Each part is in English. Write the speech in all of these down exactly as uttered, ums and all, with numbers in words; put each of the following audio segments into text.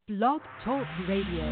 Blog Talk Radio.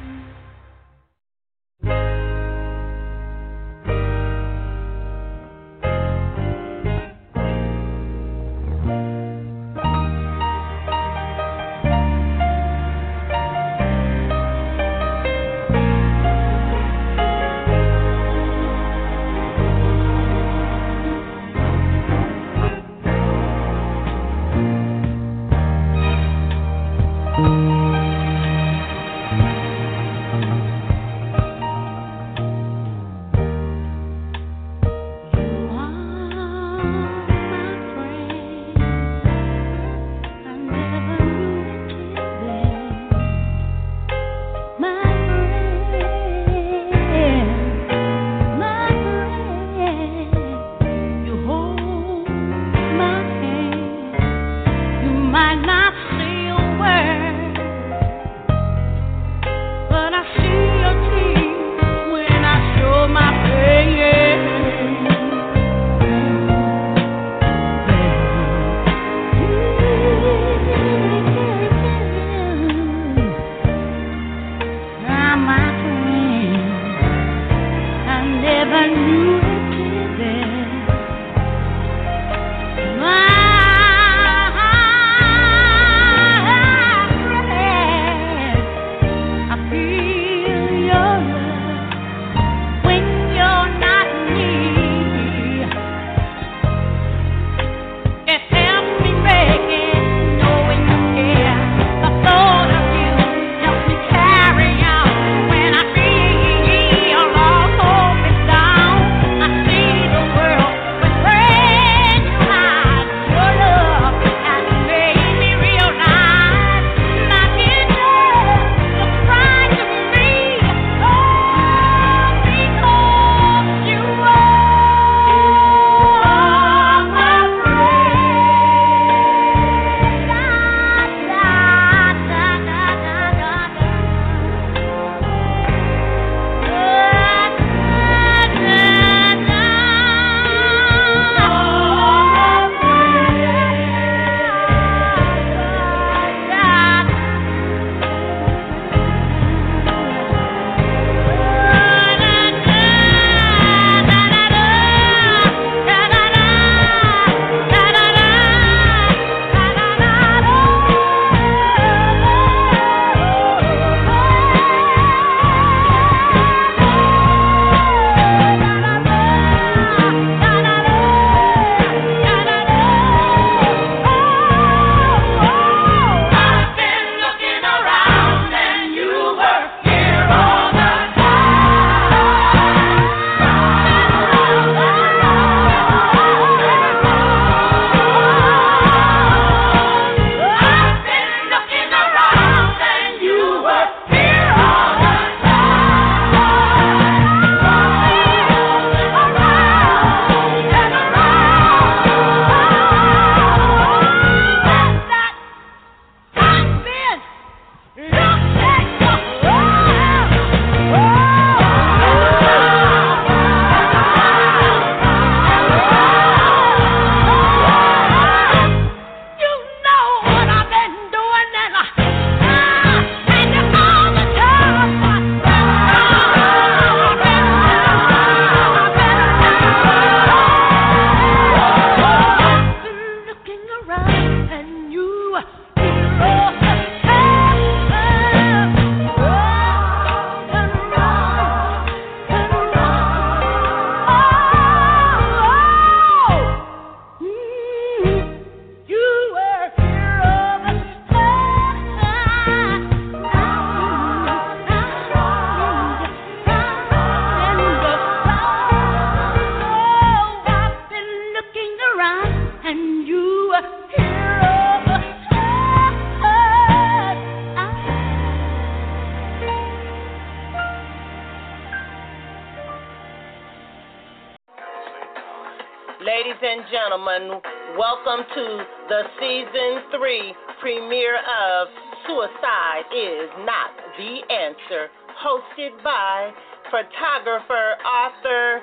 Ladies and gentlemen, welcome to the season three premiere of Suicide is Not the Answer, hosted by photographer, author,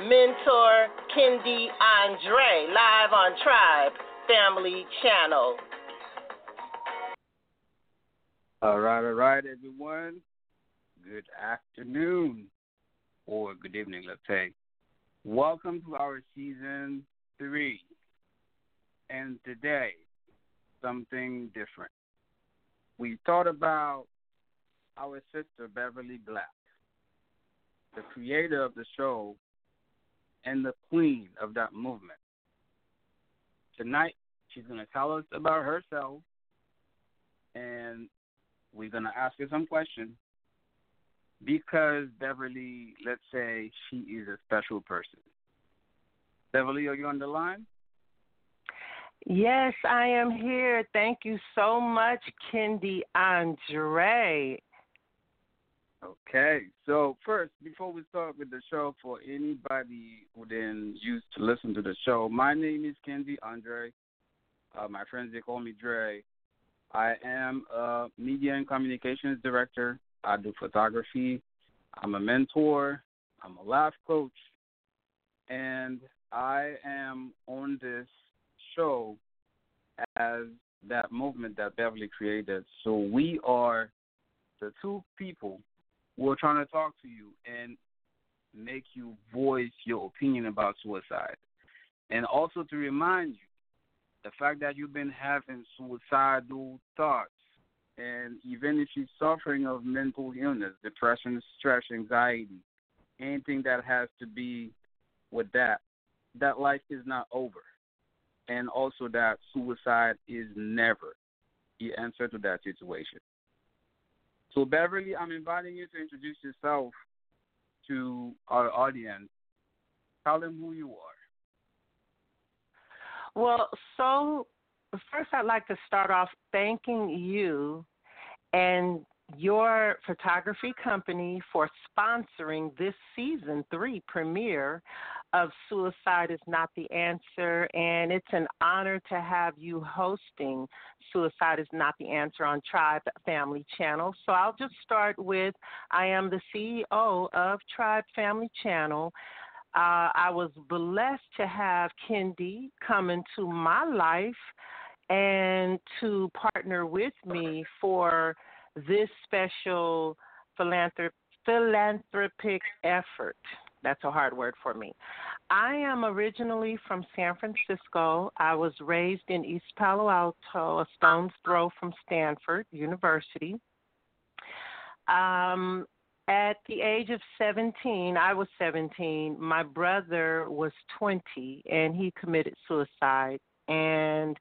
mentor Kendi Andre, live on Tribe Family Channel. All right, all right, everyone. Good afternoon, or good evening, let's say. Welcome to our season three. And today, something different. We thought about our sister, Beverly Black, the creator of the show and the queen of that movement. Tonight, she's going to tell us about herself, and we're going to ask her some questions because Beverly, let's say, she is a special person. Beverly, are you on the line? Yes, I am here. Thank you so much, Kendi Andre. Okay, so first, before we start with the show, for anybody who didn't used to listen to the show, my name is Kendi Andre. Uh, my friends, they call me Dre. I am a media and communications director. I do photography. I'm a mentor. I'm a life coach. And I am on this show as that movement that Beverly created. So we are the two people who are trying to talk to you and make you voice your opinion about suicide. And also to remind you, the fact that you've been having suicidal thoughts, and even if you're suffering of mental illness, depression, stress, anxiety, anything that has to be with that, that life is not over. And also that suicide is never the answer to that situation. So, Beverly, I'm inviting you to introduce yourself to our audience. Tell them who you are. Well, so first I'd like to start off thanking you and your photography company for sponsoring this season three premiere of Suicide is Not the Answer, and it's an honor to have you hosting Suicide is Not the Answer on Tribe Family Channel. So I'll just start with, I am the C E O of Tribe Family Channel. Uh, I was blessed to have Kendi come into my life and to partner with me for this special philanthrop- philanthropic effort. That's a hard word for me. I am originally from San Francisco. I was raised in East Palo Alto, a stone's throw from Stanford University. Um, at the age of seventeen, I was seventeen, my brother was twenty, and he committed suicide. And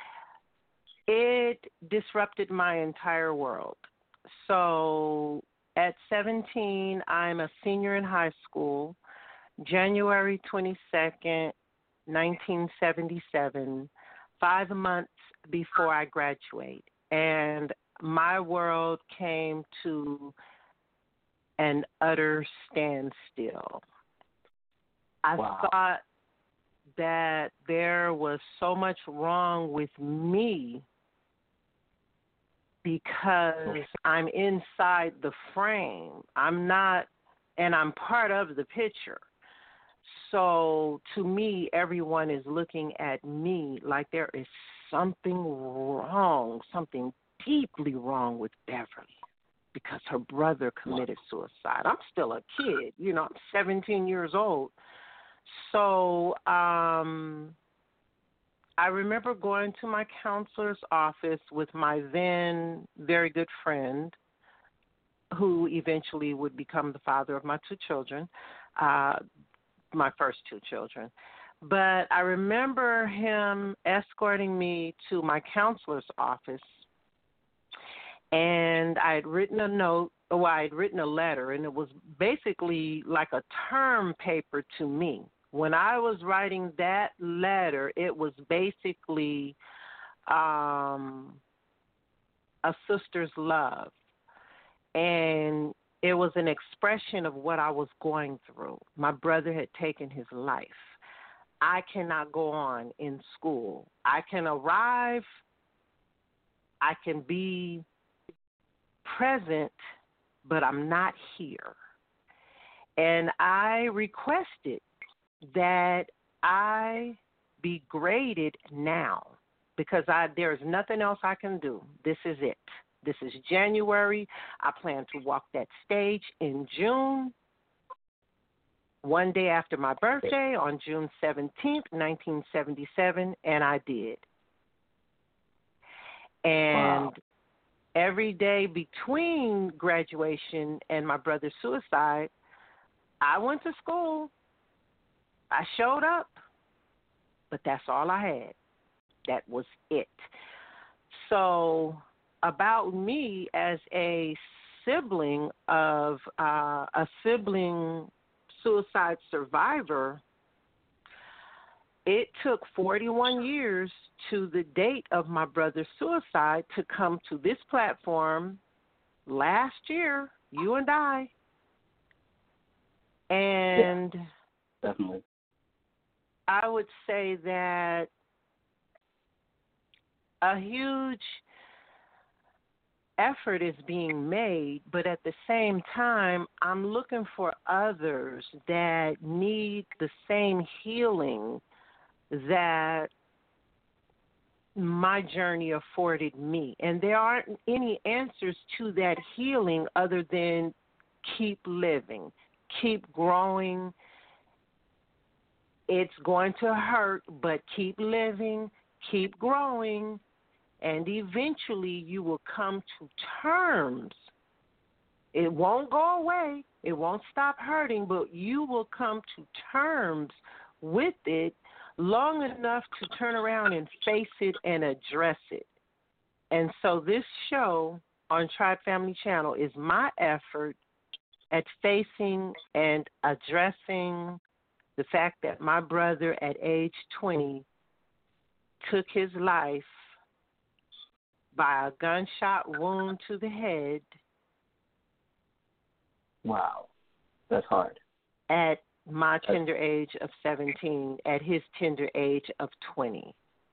it disrupted my entire world. So at seventeen, I'm a senior in high school. January twenty-second, nineteen seventy-seven, five months before I graduate. And my world came to an utter standstill. I Wow. thought that there was so much wrong with me because I'm inside the frame. I'm not, and I'm part of the picture. So to me, everyone is looking at me like there is something wrong, something deeply wrong with Beverly because her brother committed suicide. I'm still a kid, you know, I'm seventeen years old. So um, I remember going to my counselor's office with my then very good friend, who eventually would become the father of my two children, uh, my first two children. But I remember him escorting me to my counselor's office, and I had written a note, or I had written a letter, and it was basically like a term paper to me. When I was writing that letter, it was basically um, a sister's love. And it was an expression of what I was going through. My brother had taken his life. I cannot go on in school. I can arrive. I can be present, but I'm not here. And I requested that I be graded now because I, there's nothing else I can do. This is it. This is January. I plan to walk that stage in June, one day after my birthday, on June seventeenth, nineteen seventy-seven, and I did. And Wow. every day between graduation and my brother's suicide, I went to school. I showed up, but that's all I had. That was it. So about me as a sibling of uh, a sibling suicide survivor, it took forty-one years to the date of my brother's suicide to come to this platform last year, you and I. And yeah, definitely. I would say that a huge effort is being made, but at the same time, I'm looking for others that need the same healing that my journey afforded me. And there aren't any answers to that healing other than keep living, keep growing. It's going to hurt, but keep living, keep growing, and eventually you will come to terms. It won't go away. It won't stop hurting, but you will come to terms with it long enough to turn around and face it and address it. And so this show on Tribe Family Channel is my effort at facing and addressing the fact that my brother at age twenty took his life by a gunshot wound to the head. Wow. That's hard. At my tender age of seventeen, at his tender age of twenty.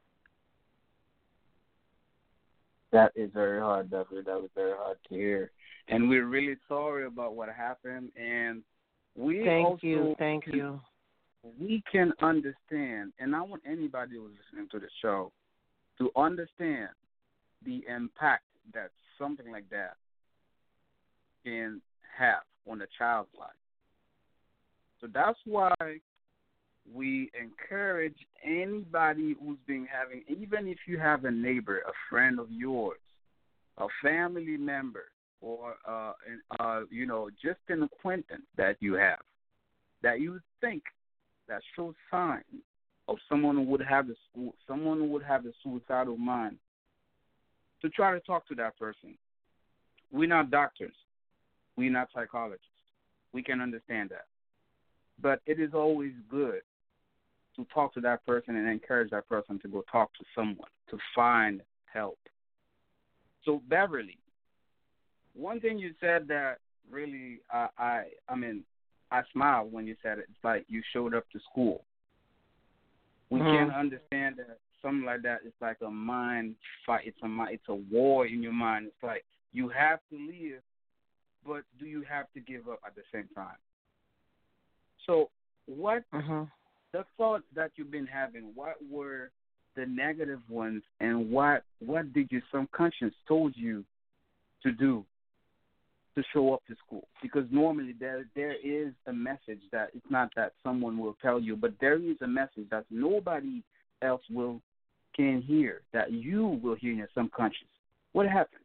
That is very hard, definitely. That was very hard to hear. And we're really sorry about what happened. And we Thank also you, thank can, you. we can understand, and I want anybody who's listening to the show to understand the impact that something like that can have on a child's life. So that's why we encourage anybody who's been having, even if you have a neighbor, a friend of yours, a family member, or uh, an, uh, you know, just an acquaintance that you have, that you think that shows signs of someone who would have a someone who would have a suicidal mind, to try to talk to that person. We're not doctors. We're not psychologists. We can understand that. But it is always good to talk to that person and encourage that person to go talk to someone to find help. So, Beverly, one thing you said that really, uh, I, I mean, I smiled when you said it. It's like you showed up to school. We Mm-hmm. can understand that something like that is like a mind fight. It's a it's a war in your mind. It's like you have to live, but do you have to give up at the same time? So, what Mm-hmm. the thoughts that you've been having? What were the negative ones, and what what did your subconscious told you to do to show up to school? Because normally there there is a message that it's not that someone will tell you, but there is a message that nobody else will can hear, that you will hear in your subconscious. What happened?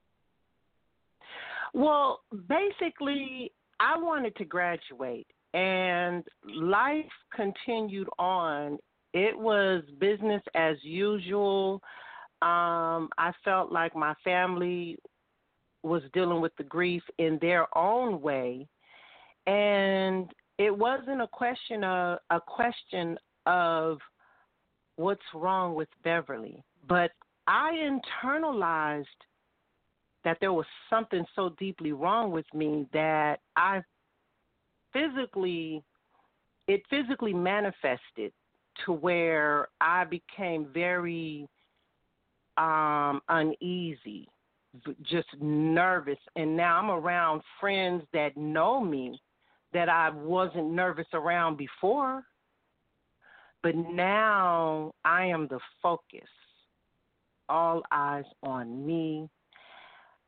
Well, basically, I wanted to graduate, and life continued on. It was business as usual. Um, I felt like my family was dealing with the grief in their own way, and it wasn't a question of a question of what's wrong with Beverly, but I internalized that there was something so deeply wrong with me that I physically, it physically manifested to where I became very um, uneasy, just nervous. And now I'm around friends that know me that I wasn't nervous around before. But now I am the focus. All eyes on me.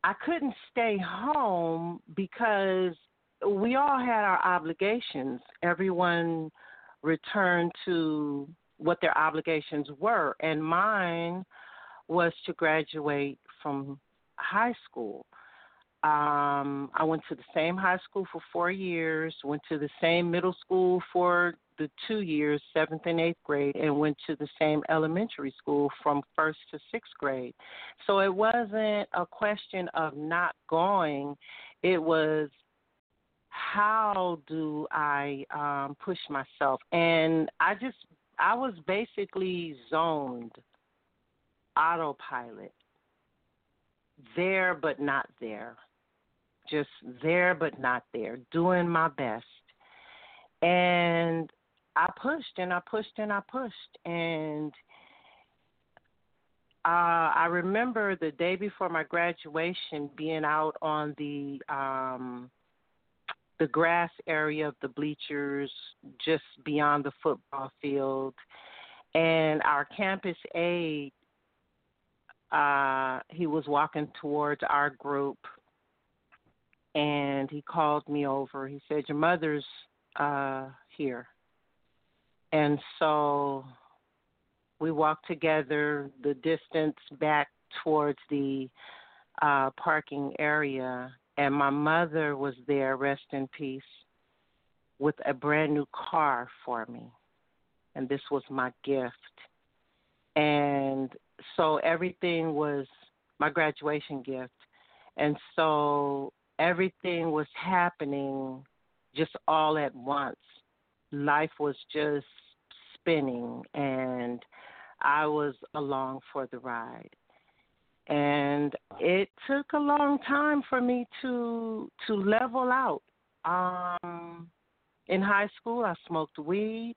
I couldn't stay home because we all had our obligations. Everyone returned to what their obligations were, and mine was to graduate from high school. Um, I went to the same high school for four years, went to the same middle school for the two years, seventh and eighth grade, and went to the same elementary school from first to sixth grade. So it wasn't a question of not going. It was, how do I um, push myself? And I just, I was basically zoned, autopilot, there but not there. Just there but not there, doing my best. And I pushed and I pushed and I pushed. And uh, I remember the day before my graduation being out on the um, the grass area of the bleachers just beyond the football field. And our campus aide, uh, he was walking towards our group. And he called me over. He said, your mother's uh, here. And so we walked together the distance back towards the uh, parking area. And my mother was there, rest in peace, with a brand new car for me. And this was my gift. And so everything was my graduation gift. And so everything was happening just all at once. Life was just spinning, and I was along for the ride. And it took a long time for me to to level out. Um, in high school, I smoked weed.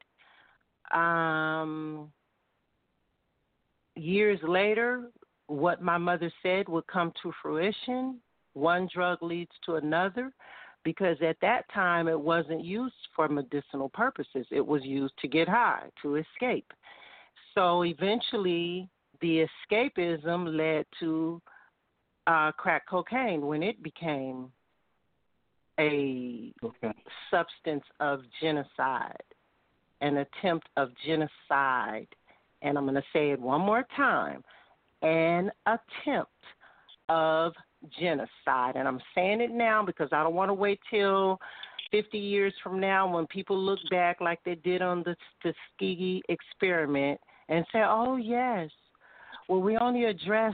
Um, years later, what my mother said would come to fruition. One drug leads to another, because at that time it wasn't used for medicinal purposes. It was used to get high, to escape. So eventually the escapism led to uh, crack cocaine when it became a okay. substance of genocide, an attempt of genocide. And I'm going to say it one more time, an attempt of genocide. And I'm saying it now because I don't want to wait till fifty years from now when people look back like they did on the Tuskegee experiment and say, oh, yes, well, we only addressed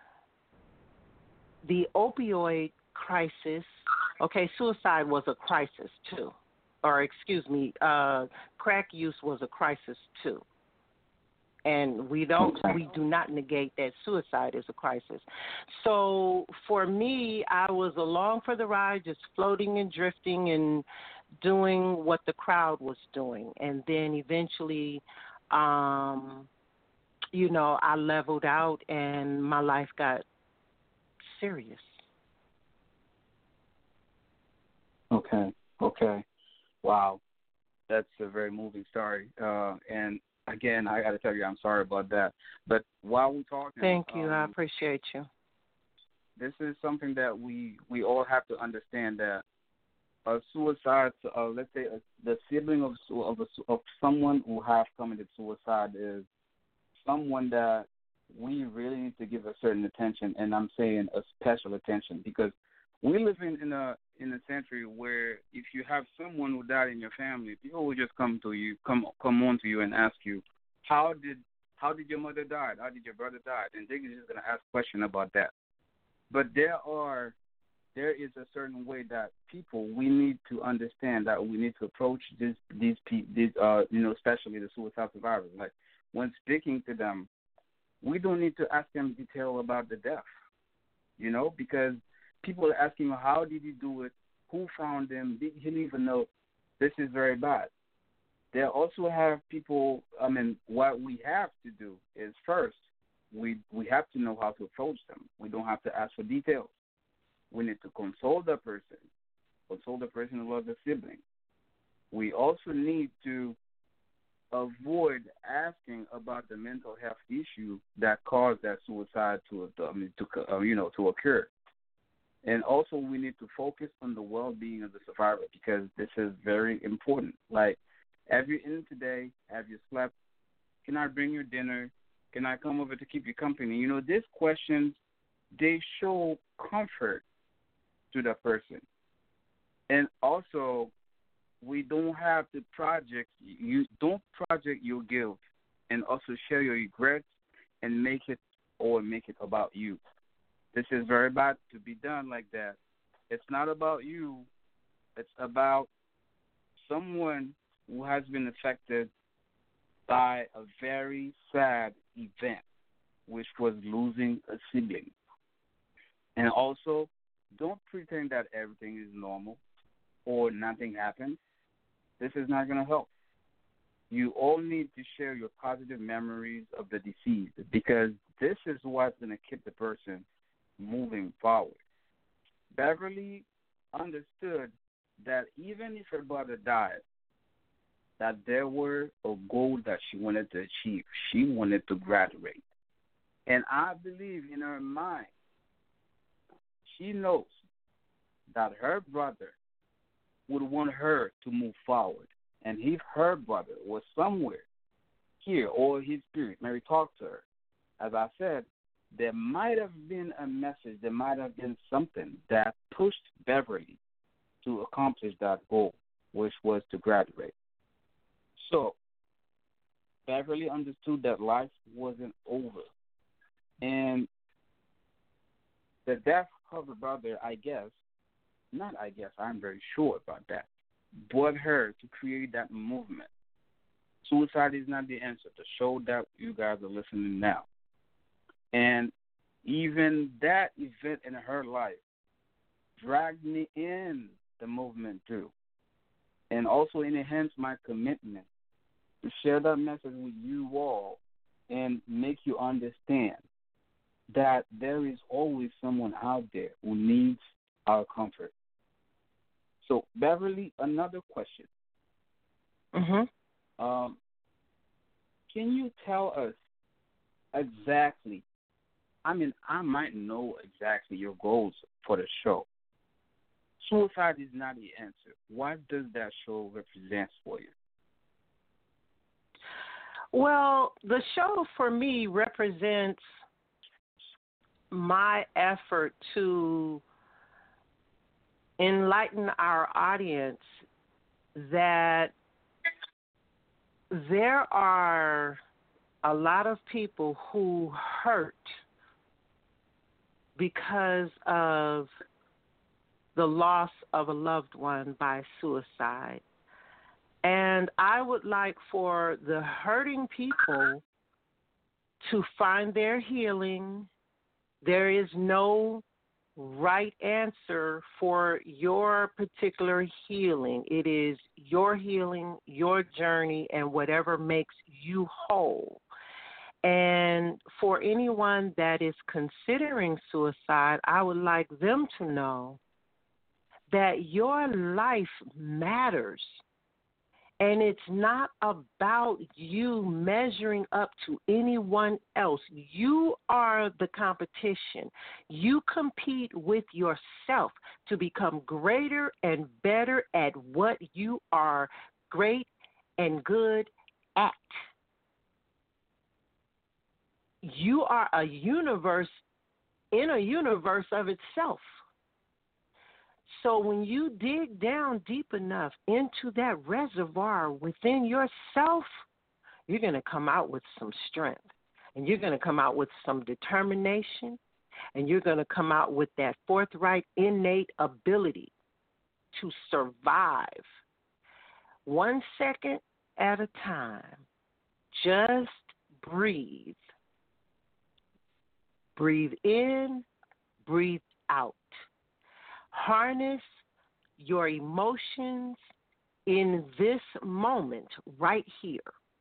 the opioid crisis. Okay, suicide was a crisis, too. Or, excuse me, uh, crack use was a crisis, too. And we don't, we do not negate that suicide is a crisis. So for me, I was along for the ride, just floating and drifting and doing what the crowd was doing. And then eventually, um, you know, I leveled out and my life got serious. Okay, okay. Wow. That's a very moving story. Uh, and Again, I got to tell you, I'm sorry about that. But while we're talking, thank you. Um, I appreciate you. This is something that we, we all have to understand, that a suicide, uh, let's say a, the sibling of of, a, of someone who have committed suicide is someone that we really need to give a certain attention, and I'm saying a special attention, because we live in, in a in a century where if you have someone who died in your family, people will just come to you, come come on to you and ask you, how did how did your mother die? How did your brother die? And they're just going to ask questions about that. But there are there is a certain way that people, we need to understand that we need to approach this, these these uh you know, especially the suicide survivors. Like when speaking to them, we don't need to ask them detail about the death, you know, because people are asking, how did he do it? Who found him? Did he leave a note? This is very bad. They also have people, I mean, what we have to do is first, we we have to know how to approach them. We don't have to ask for details. We need to console the person, console the person who loves a sibling. We also need to avoid asking about the mental health issue that caused that suicide to, I mean, to uh, you know, to occur. And also, we need to focus on the well-being of the survivor because this is very important. Like, have you eaten today? Have you slept? Can I bring you dinner? Can I come over to keep you company? You know, these questions, they show comfort to the person. And also, we don't have to project, you don't project your guilt and also share your regrets and make it or make it about you. This is very bad to be done like that. It's not about you. It's about someone who has been affected by a very sad event, which was losing a sibling. And also, don't pretend that everything is normal or nothing happened. This is not going to help. You all need to share your positive memories of the deceased because this is what's going to keep the person moving forward. Beverly understood that even if her brother died, that there were a goal that she wanted to achieve. She wanted to graduate. And I believe in her mind, she knows that her brother would want her to move forward. And if her brother was somewhere here or his spirit, maybe talk to her, as I said, there might have been a message, there might have been something that pushed Beverly to accomplish that goal, which was to graduate. So, Beverly understood that life wasn't over. And the death of her brother, I guess, not I guess, I'm very sure about that, brought her to create that movement. Suicide is not the answer. The show that you guys are listening now. And even that event in her life dragged me in the movement too. And also enhanced my commitment to share that message with you all and make you understand that there is always someone out there who needs our comfort. So, Beverly, another question. Mm-hmm. Um, can you tell us exactly, I mean, I might know exactly your goals for the show. Suicide is not the answer. What does that show represent for you? Well, the show for me represents my effort to enlighten our audience that there are a lot of people who hurt because of the loss of a loved one by suicide. And I would like for the hurting people to find their healing. There is no right answer for your particular healing. It is your healing, your journey, and whatever makes you whole. And for anyone that is considering suicide, I would like them to know that your life matters. And it's not about you measuring up to anyone else. You are the competition. You compete with yourself to become greater and better at what you are great and good at. You are a universe in a universe of itself. So when you dig down deep enough into that reservoir within yourself, you're going to come out with some strength, and you're going to come out with some determination, and you're going to come out with that forthright, innate ability to survive one second at a time. Just breathe. Breathe in, breathe out. Harness your emotions in this moment right here.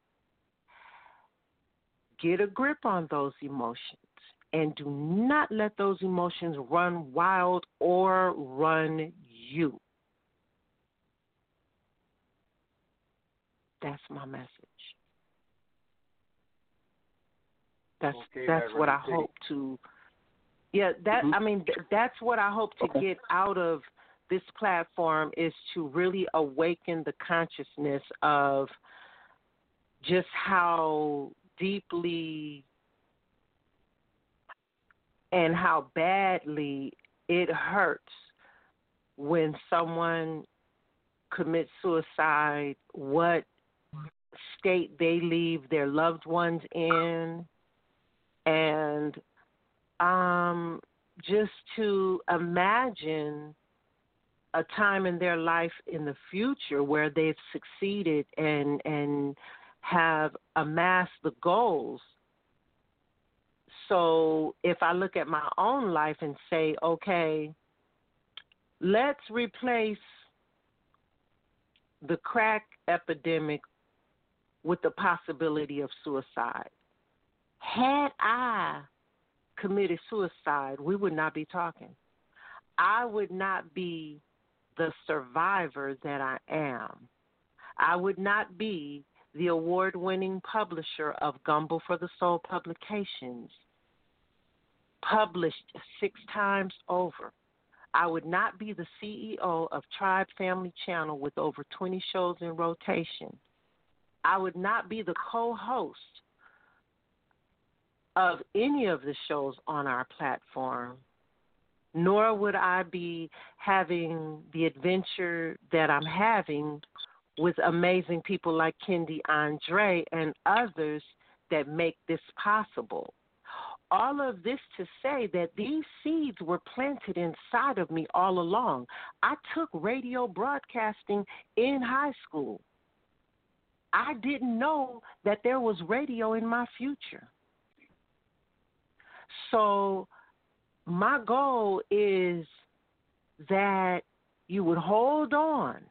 Get a grip on those emotions and do not let those emotions run wild or run you. That's my message. That's Okay, that's what I Beverly. hope to Yeah, that Mhm. I mean th- that's what I hope to Okay. get out of this platform is to really awaken the consciousness of just how deeply and how badly it hurts when someone commits suicide, what state they leave their loved ones in, and um, just to imagine a time in their life in the future where they've succeeded and and have amassed the goals. So if I look at my own life and say, okay, let's replace the crack epidemic with the possibility of suicide. Had I committed suicide, we would not be talking. I would not be the survivor that I am. I would not be the award-winning publisher of Gumbo for the Soul publications, published six times over. I would not be the C E O of Tribe Family Channel with over twenty shows in rotation. I would not be the co-host of any of the shows on our platform, nor would I be having the adventure that I'm having with amazing people like Kendi Andre and others that make this possible. All of this to say that these seeds were planted inside of me all along. I took radio broadcasting in high school. I didn't know that there was radio in my future. So my goal is that you would hold on.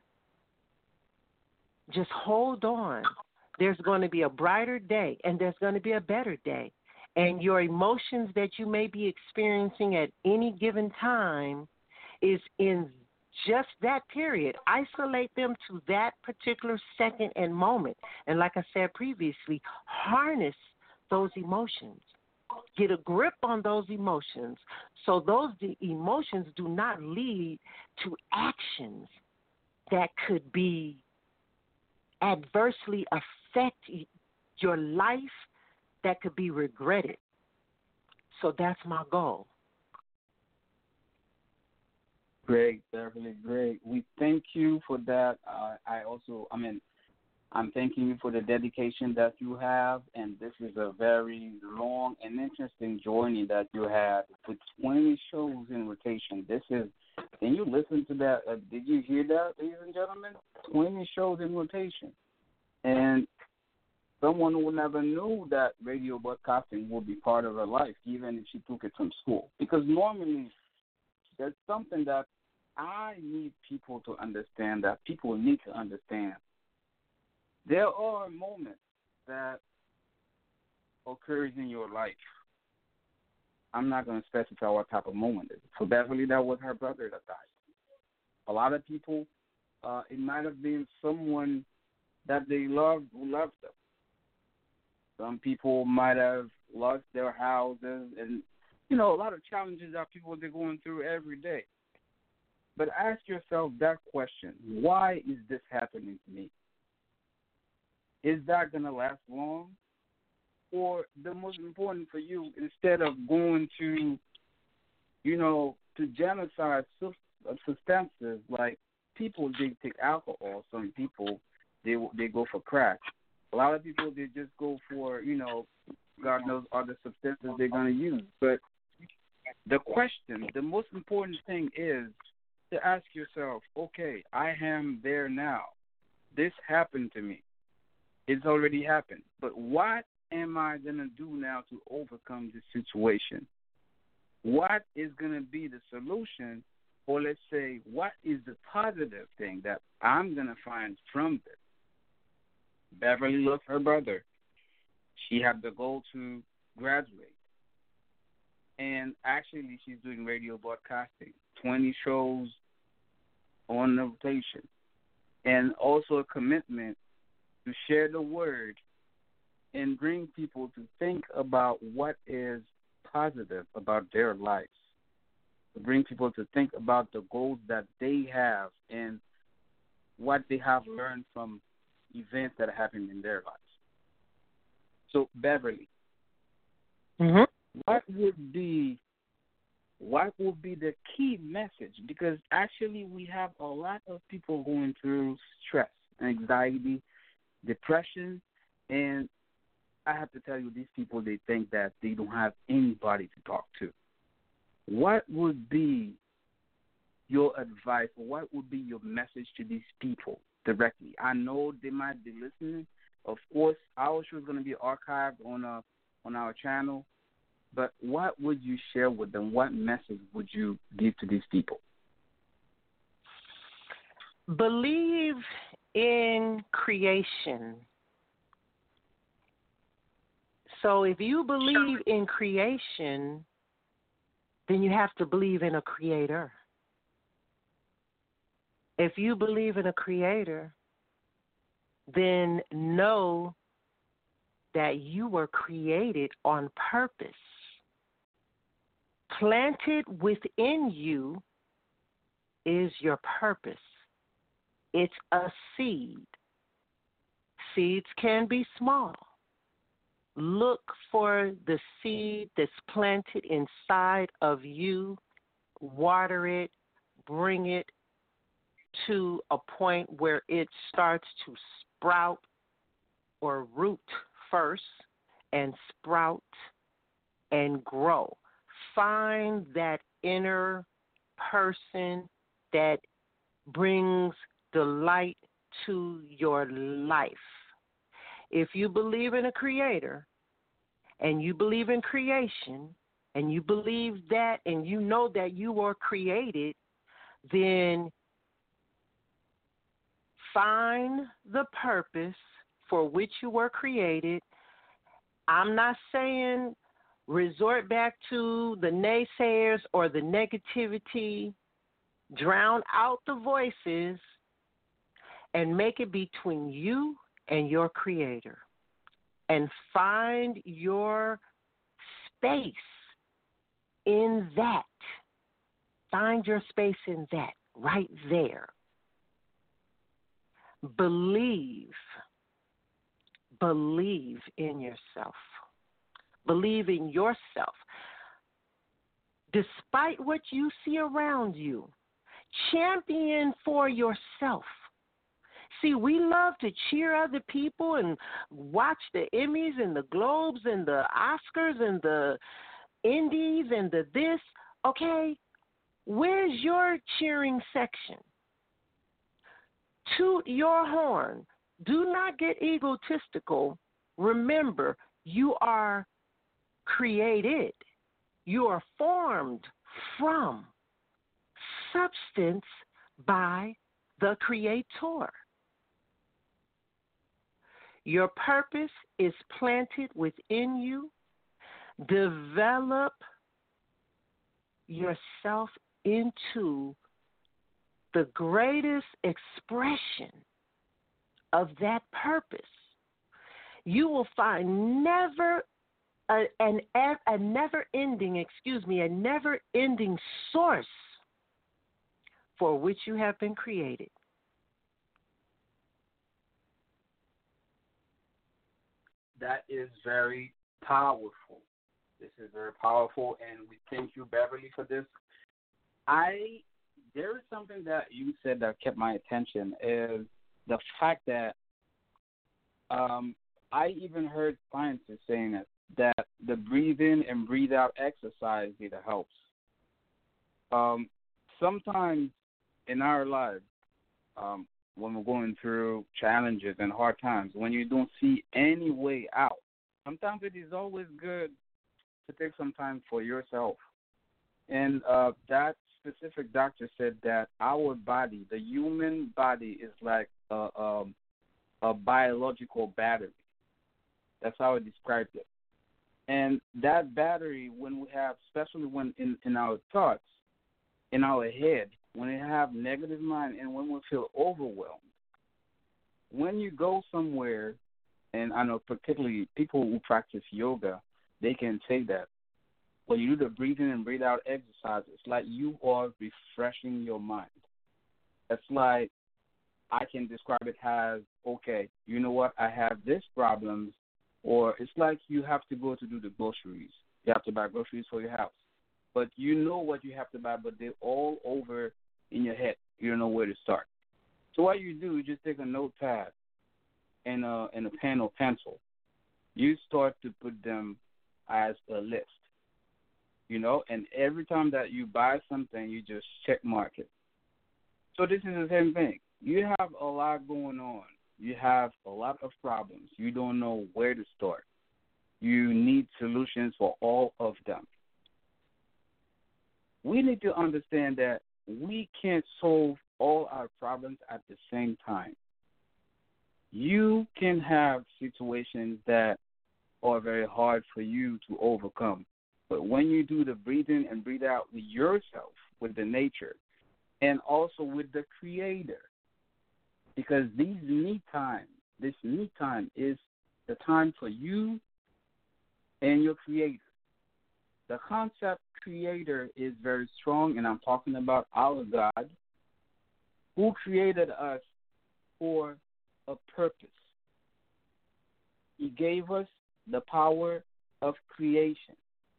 Just hold on. There's going to be a brighter day, and there's going to be a better day. And your emotions that you may be experiencing at any given time is in just that period. Isolate them to that particular second and moment. And like I said previously, harness those emotions. Get a grip on those emotions so those the emotions do not lead to actions that could be adversely affect your life, that could be regretted. So that's my goal. Great, Beverly, great. We thank you for that. Uh, I also, I mean, I'm thanking you for the dedication that you have, and this is a very long and interesting journey that you had with twenty shows in rotation. This is, can you listen to that? Uh, did you hear that, ladies and gentlemen? twenty shows in rotation. And someone who never knew that radio broadcasting would be part of her life, even if she took it from school. Because normally, there's something that I need people to understand, that people need to understand. There are moments that occurs in your life. I'm not going to specify what type of moment it is. For Beverly, that was her brother that died. A lot of people, uh, it might have been someone that they loved who loved them. Some people might have lost their houses and, you know, a lot of challenges that people are going through every day. But ask yourself that question, why is this happening to me? Is that going to last long? Or the most important for you, instead of going to, you know, to genocide substances, like people, they take alcohol. Some people, they they go for crack. A lot of people, they just go for, you know, God knows other substances they're going to use. But the question, the most important thing is to ask yourself, okay, I am there now. This happened to me. It's already happened. But what am I going to do now to overcome this situation? What is going to be the solution? Or let's say, what is the positive thing that I'm going to find from this? Beverly lost her brother. She had the goal to graduate. And actually, she's doing radio broadcasting, twenty shows on the rotation, and also a commitment to share the word and bring people to think about what is positive about their lives, to bring people to think about the goals that they have and what they have learned from events that happened in their lives. So, Beverly, mm-hmm. what would be what would be the key message? Because actually we have a lot of people going through stress, anxiety, depression, and I have to tell you, these people, they think that they don't have anybody to talk to. What would be your advice, or what would be your message to these people directly? I know they might be listening. Of course, our show is going to be archived on a, on our channel. But what would you share with them? What message would you give to these people? Believe in creation. So if you believe in creation, then you have to believe in a creator. If you believe in a creator, then know that you were created on purpose. Planted within you is your purpose. It's a seed. Seeds can be small. Look for the seed that's planted inside of you, water it, bring it to a point where it starts to sprout or root first and sprout and grow. Find that inner person that brings delight to your life. If you believe in a creator and you believe in creation and you believe that and you know that you were created, then find the purpose for which you were created. I'm not saying resort back to the naysayers or the negativity. Drown out the voices and make it between you and your creator. And find your space in that. Find your space in that, right there. Believe. Believe in yourself. Believe in yourself. Despite what you see around you, champion for yourself. See, we love to cheer other people and watch the Emmys and the Globes and the Oscars and the Indies and the this. Okay, where's your cheering section? Toot your horn. Do not get egotistical. Remember, you are created. You are formed from substance by the Creator. Your purpose is planted within you. Develop yourself into the greatest expression of that purpose. You will find never a, an, a never-ending, excuse me, a never-ending source for which you have been created. That is very powerful. This is very powerful, and we thank you, Beverly, for this. I there is something that you said that kept my attention, is the fact that um, I even heard scientists saying it, that the breathe in and breathe out exercise either helps. Um, sometimes in our lives, um, when we're going through challenges and hard times, when you don't see any way out, sometimes it is always good to take some time for yourself. And uh, that specific doctor said that our body, the human body, is like a, a, a biological battery. That's how it described it. And that battery, when we have, especially when in, in our thoughts, in our head, when we have negative mind and when we feel overwhelmed, when you go somewhere, and I know particularly people who practice yoga, they can say that when you do the breathing and breathe out exercise, it's like you are refreshing your mind. It's like I can describe it as, okay, you know what, I have this problem, or it's like you have to go to do the groceries. You have to buy groceries for your house. But you know what you have to buy, but they're all over in your head. You don't know where to start. So what you do, you just take a notepad and a, and a pen or pencil. You start to put them as a list, you know, and every time that you buy something, you just check mark it. So this is the same thing. You have a lot going on. You have a lot of problems. You don't know where to start. You need solutions for all of them. We need to understand that we can't solve all our problems at the same time. You can have situations that are very hard for you to overcome. But when you do the breathing and breathe out with yourself, with the nature, and also with the Creator, because these me time, this me time is the time for you and your Creator. The concept Creator is very strong, and I'm talking about our God, who created us for a purpose. He gave us the power of creation.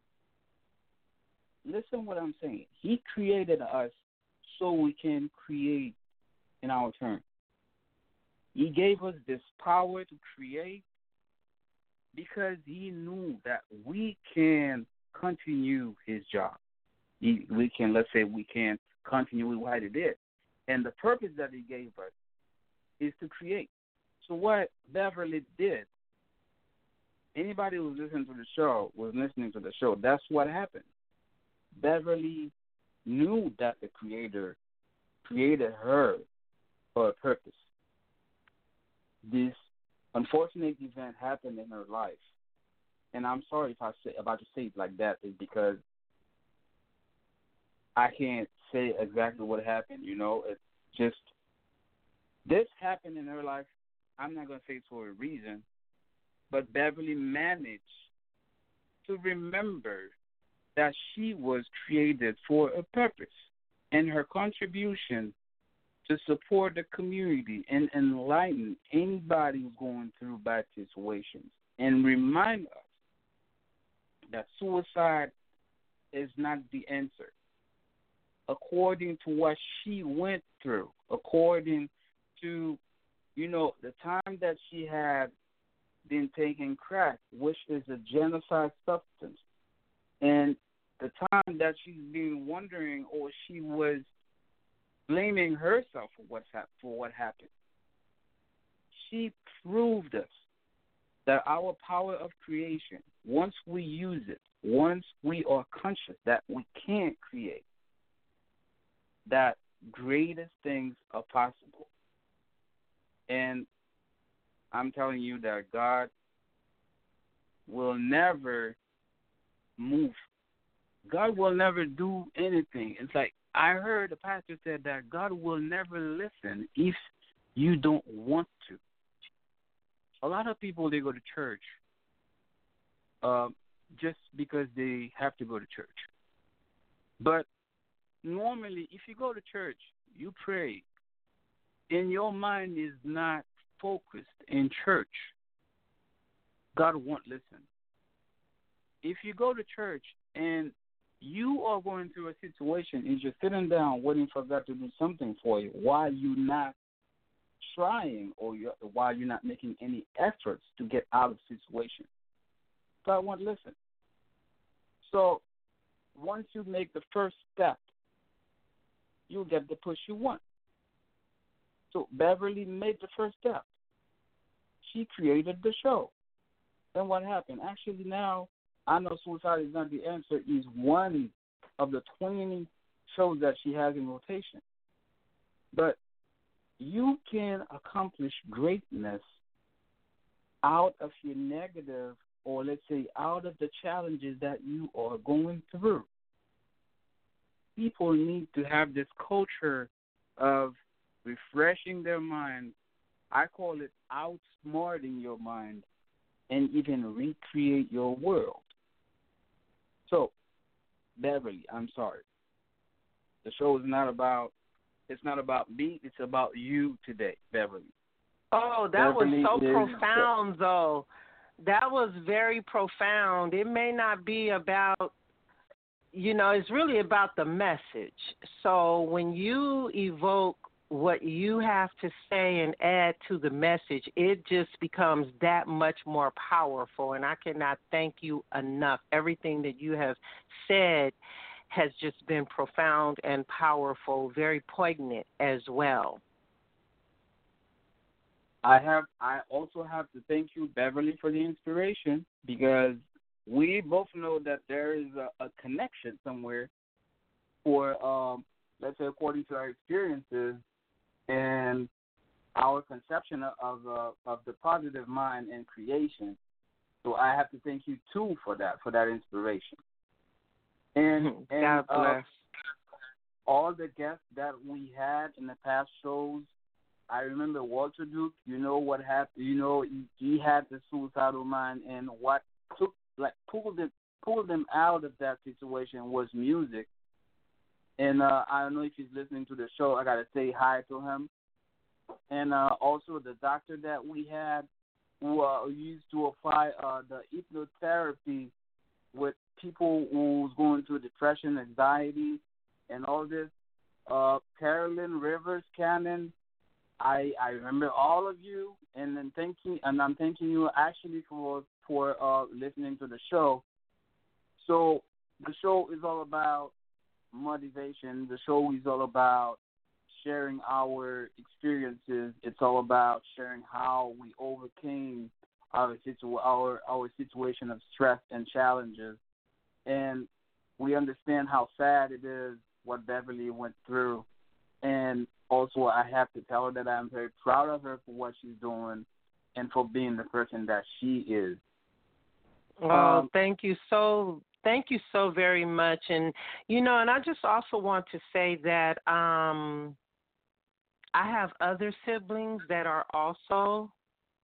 Listen what I'm saying. He created us so we can create in our turn. He gave us this power to create because he knew that we can continue his job. He, we can, let's say, we can continue with what he did. And the purpose that he gave us is to create. So what Beverly did, anybody who's listening to the show was listening to the show. That's what happened. Beverly knew that the Creator created her for a purpose. This unfortunate event happened in her life, and I'm sorry if I say about to say it like that, is because I can't say exactly what happened. You know, it's just this happened in her life. I'm not gonna say it's for a reason, but Beverly managed to remember that she was created for a purpose, and her contribution to support the community and enlighten anybody who's going through bad situations, and remind us that suicide is not the answer. According to what she went through, according to, you know, the time that she had been taking crack, which is a genocide substance, and the time that she's been wondering, or she was blaming herself for what's hap- for what happened. She proved us that our power of creation, once we use it, once we are conscious that we can create, that greatest things are possible. And I'm telling you that God will never move. God will never do anything. It's like I heard the pastor said that God will never listen if you don't want to. A lot of people, they go to church uh, just because they have to go to church. But normally, if you go to church, you pray, and your mind is not focused in church, God won't listen. If you go to church and you are going through a situation and you're sitting down waiting for God to do something for you, why you not trying, or you're, why you're not making any efforts to get out of the situation, God won't listen. So once you make the first step, you'll get the push you want. So Beverly made the first step. She created the show. Then what happened? Actually, now I Know Suicide Is Not the Answer is one of the twenty shows that she has in rotation. But you can accomplish greatness out of your negative, or let's say out of the challenges that you are going through. People need to have this culture of refreshing their mind. I call it outsmarting your mind and even recreate your world. So Beverly, I'm sorry. The show is not about, it's not about me, it's about you today, Beverly. Oh, that Beverly was so is, profound, though. That was very profound. It may not be about, you know, it's really about the message. So when you evoke what you have to say and add to the message, it just becomes that much more powerful. And I cannot thank you enough. Everything that you have said has just been profound and powerful, very poignant as well. I have. I also have to thank you, Beverly, for the inspiration, because we both know that there is a, a connection somewhere for, um, let's say, according to our experiences and our conception of uh, of the positive mind and creation. So I have to thank you too for that, for that inspiration. And, and God bless. Uh, all the guests that we had in the past shows. I remember Walter Duke. You know what happened. You know he, he had the suicidal mind, and what took like pulled him pulled him out of that situation was music. And uh, I don't know if he's listening to the show. I gotta say hi to him. And uh, also the doctor that we had, who uh, used to apply uh, the hypnotherapy with people who's going through depression, anxiety, and all this. Uh, Carolyn Rivers Cannon. I, I remember all of you, and then thanking, and I'm thanking you actually for for uh, listening to the show. So the show is all about motivation. The show is all about sharing our experiences. It's all about sharing how we overcame our situ- our our situation of stress and challenges, and we understand how sad it is what Beverly went through, and also, I have to tell her that I'm very proud of her for what she's doing and for being the person that she is. Oh, um, thank you so, thank you so very much. And, you know, and I just also want to say that um, I have other siblings that are also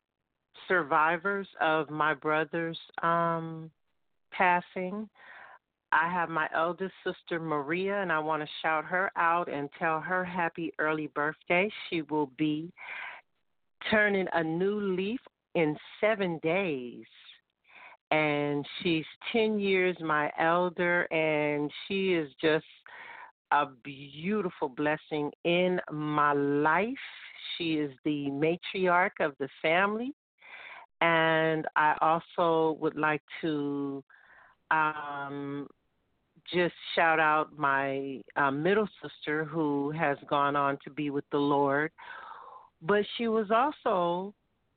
survivors of my brother's um, passing. I have my eldest sister, Maria, and I want to shout her out and tell her happy early birthday. She will be turning a new leaf in seven days. And she's ten years my elder, and she is just a beautiful blessing in my life. She is the matriarch of the family. And I also would like to um, just shout out my uh, middle sister who has gone on to be with the Lord. But she was also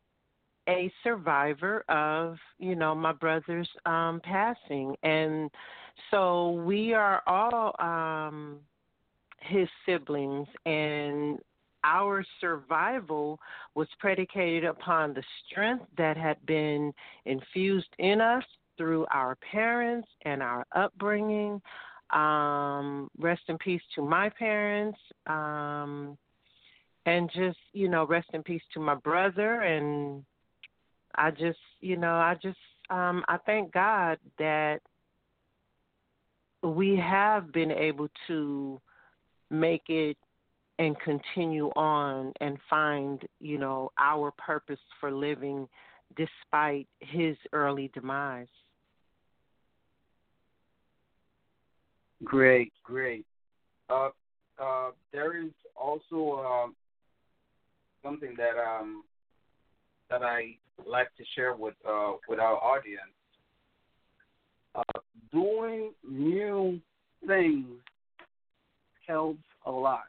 a survivor of, you know, my brother's um, passing. And so we are all um, his siblings, and our survival was predicated upon the strength that had been infused in us through our parents and our upbringing. Um, rest in peace to my parents. Um, and just, you know, rest in peace to my brother. And I just, you know, I just, um, I thank God that we have been able to make it and continue on and find, you know, our purpose for living despite his early demise. Great, great. Uh, uh, there is also uh, something that um that I like to share with uh, with our audience. Uh, doing new things helps a lot.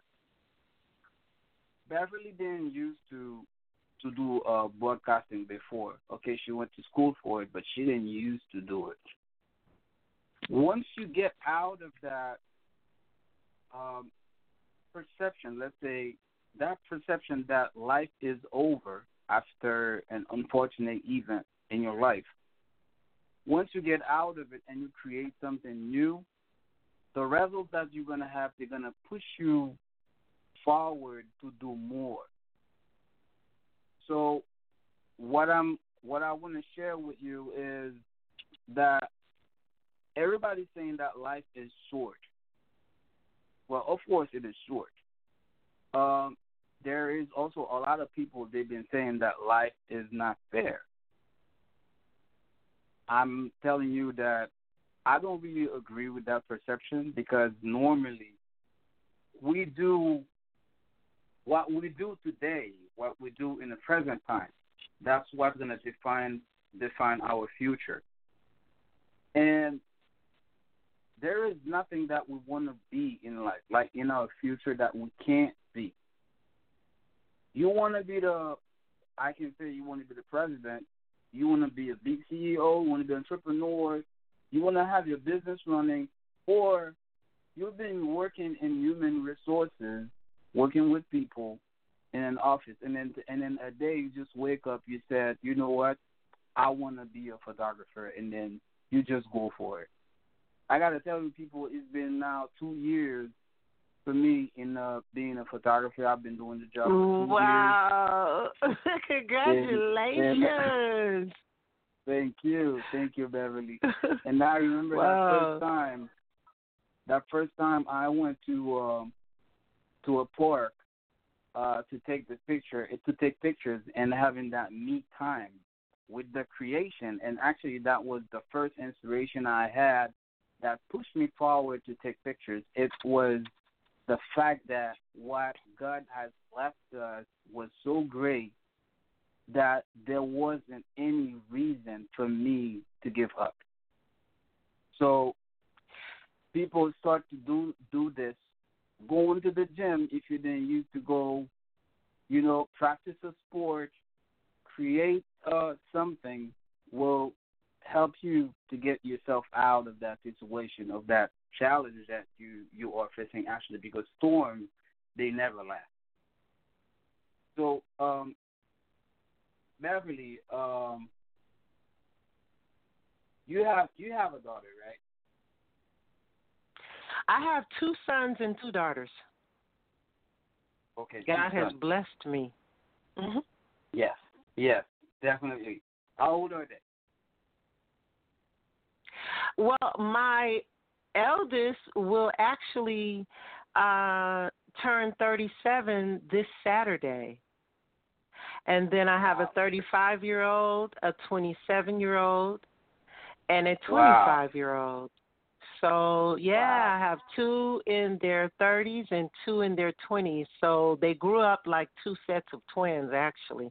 Beverly didn't used to to do uh, broadcasting before. Okay, she went to school for it, but she didn't used to do it. Once you get out of that um, perception, let's say that perception that life is over after an unfortunate event in your life, once you get out of it and you create something new, the results that you're going to have, they're going to push you forward to do more. So what I'm what I want to share with you is that everybody's saying that life is short. Well, of course it is short. Um, there is also a lot of people, they've been saying that life is not fair. I'm telling you that I don't really agree with that perception, because normally we do what we do today, what we do in the present time. That's what's going to define define our future. And there is nothing that we want to be in life, like in our future, that we can't be. You want to be the, I can say you want to be the president, you want to be a big C E O, you want to be an entrepreneur, you want to have your business running, or you've been working in human resources, working with people in an office, and then and then a day you just wake up, you said, you know what, I want to be a photographer, and then you just go for it. I got to tell you, people, it's been now two years for me in uh, being a photographer. I've been doing the job for two wow. years. Congratulations. And, and, thank you. Thank you, Beverly. And I remember wow. that first time, that first time I went to um, to a park uh, to take the picture, to take pictures and having that me time with the creation. And actually that was the first inspiration I had that pushed me forward to take pictures. It was the fact that what God has left us was so great that there wasn't any reason for me to give up. So people start to do do this, going to the gym if you didn't used to go, you know, practice a sport, create uh, something will help you to get yourself out of that situation, of that challenge that you, you are facing, actually, because storms, they never last. So, um, Beverly, um, you have you have a daughter, right? I have two sons and two daughters. Okay. God has blessed me. Mm-hmm. Yes, yes, definitely. How old are they? Well, my eldest will actually uh, turn thirty-seven this Saturday. And then I have a thirty-five-year-old, a twenty-seven-year-old, and a twenty-five-year-old. So, yeah, wow. I have two in their thirties and two in their twenties. So they grew up like two sets of twins, actually.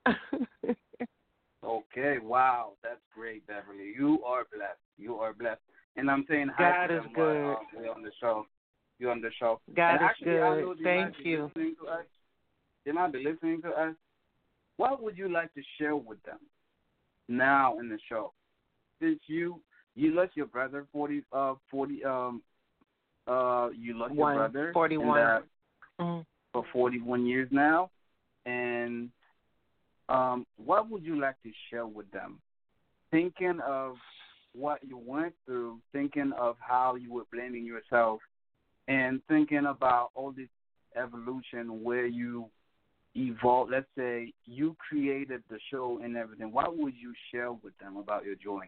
Okay, wow, that's great, Beverly. You are blessed. You are blessed. And I'm saying hi God to is them good. while uh, we're on the show. You're on the show. God and is actually, I good. know they Thank might be you. listening to us. They might be listening to us. What would you like to share with them now in the show? Since you you lost your brother forty uh forty um uh you lost One, your brother forty-one. That, mm-hmm. for forty-one years now, and um what would you like to share with them? Thinking of what you went through, thinking of how you were blaming yourself, and thinking about all this evolution where you evolved. Let's say you created the show and everything. What would you share with them about your journey?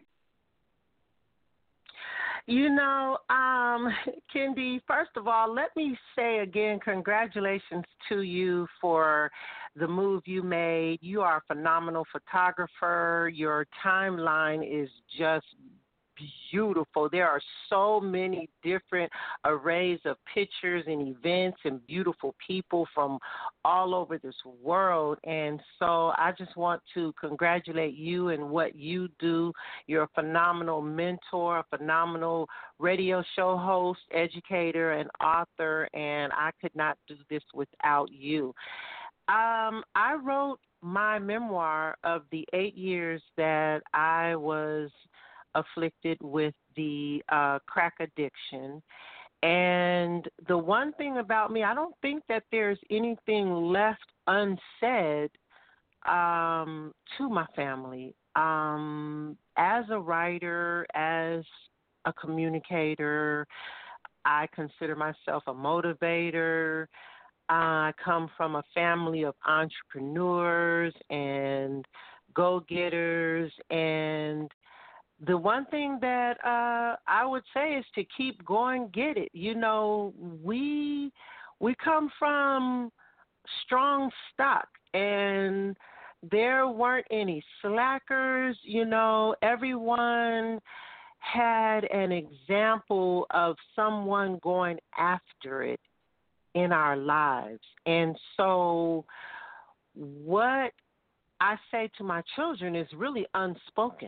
You know, um, Kendi, first of all, let me say again, congratulations to you for the move you made. You are a phenomenal photographer. Your timeline is just beautiful. There are so many different arrays of pictures and events and beautiful people from all over this world. And so I just want to congratulate you and what you do. You're a phenomenal mentor, a phenomenal radio show host, educator, and author, and I could not do this without you. Um, I wrote my memoir of the eight years that I was afflicted with the uh, crack addiction. And the one thing about me, I don't think that there's anything left unsaid um, to my family. Um, as a writer, as a communicator, I consider myself a motivator. I come from a family of entrepreneurs and go-getters, and the one thing that uh, I would say is to keep going, get it. You know, we we come from strong stock, and there weren't any slackers. You know, everyone had an example of someone going after it in our lives. And so what I say to my children is really unspoken.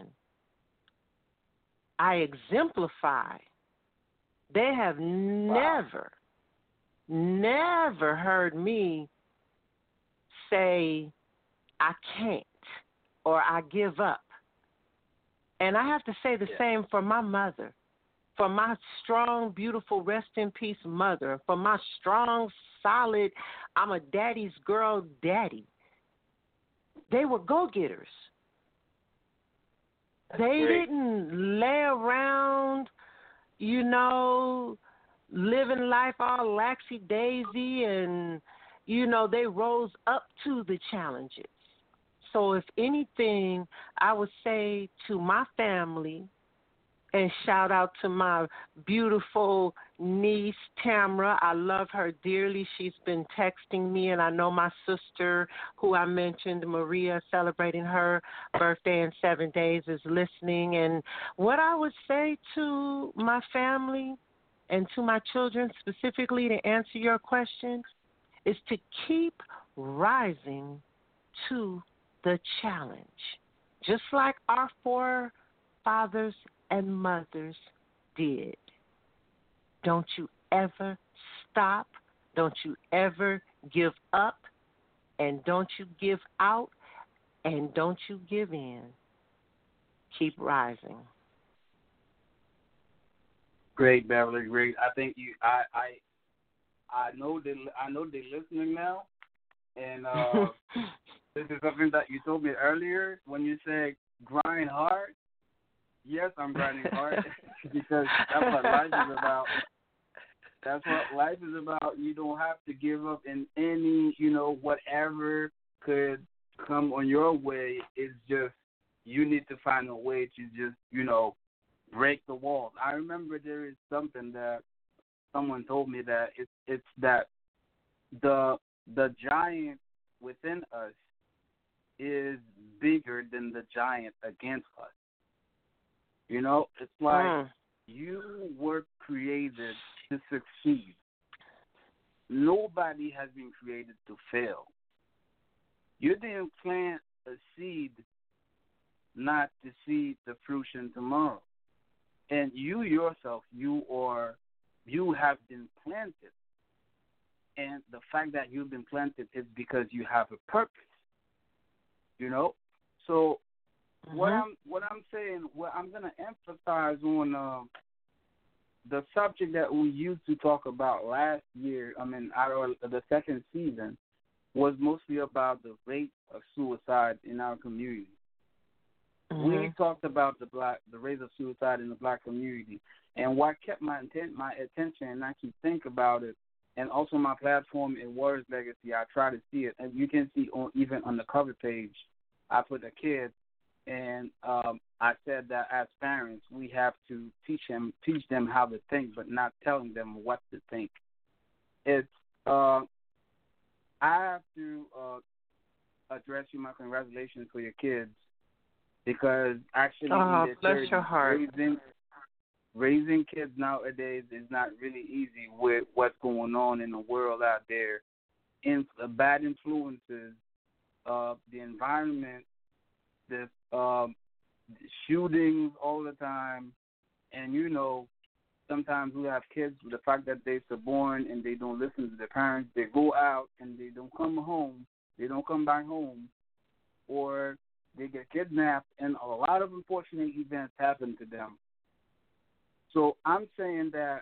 I exemplify. They have never, never heard me say, I can't or I give up. And I have to say the yeah. same for my mother, for my strong, beautiful, rest in peace mother, for my strong, solid, I'm a daddy's girl daddy. They were go-getters. That's they great. Didn't lay around, you know, living life all laxy-daisy, and, you know, they rose up to the challenges. So if anything, I would say to my family, and shout out to my beautiful niece, Tamra. I love her dearly. She's been texting me, and I know my sister, who I mentioned, Maria, celebrating her birthday in seven days, is listening. And what I would say to my family and to my children specifically, to answer your question, is to keep rising to the challenge. Just like our forefathers and mothers did. Don't you ever stop. Don't you ever give up. And don't you give out. And don't you give in. Keep rising. Great, Beverly. Great. I think you. I. I. I know they. I know they're listening now, and uh, this is something that you told me earlier when you said grind hard. Yes, I'm grinding hard because that's what life is about. That's what life is about. You don't have to give up in any, you know, whatever could come on your way. It's just you need to find a way to just, you know, break the walls. I remember there is something that someone told me that it's it's that the the giant within us is bigger than the giant against us. You know, it's like mm. you were created to succeed. Nobody has been created to fail. You didn't plant a seed not to see the fruition tomorrow. And you yourself, you are, you have been planted. And the fact that you've been planted is because you have a purpose. You know? So Mm-hmm. What I'm what I'm saying, what I'm gonna emphasize on uh, the subject that we used to talk about last year. I mean, our the second season was mostly about the rate of suicide in our community. Mm-hmm. We talked about the black the rate of suicide in the black community, and what kept my intent my attention, and I keep thinking about it, and also my platform in Warriors Legacy. I try to see it, and you can see on even on the cover page, I put a kid. And um, I said that as parents, we have to teach them teach them how to think, but not telling them what to think. It's uh, I have to uh, address you my congratulations for your kids because actually, oh, bless your heart. Raising, raising kids nowadays is not really easy with what's going on in the world out there. In uh, bad influences, uh, the environment. The um, shootings all the time, and you know, sometimes we have kids with the fact that they're born and they don't listen to their parents. They go out and they don't come home. They don't come back home, or they get kidnapped, and a lot of unfortunate events happen to them. So I'm saying that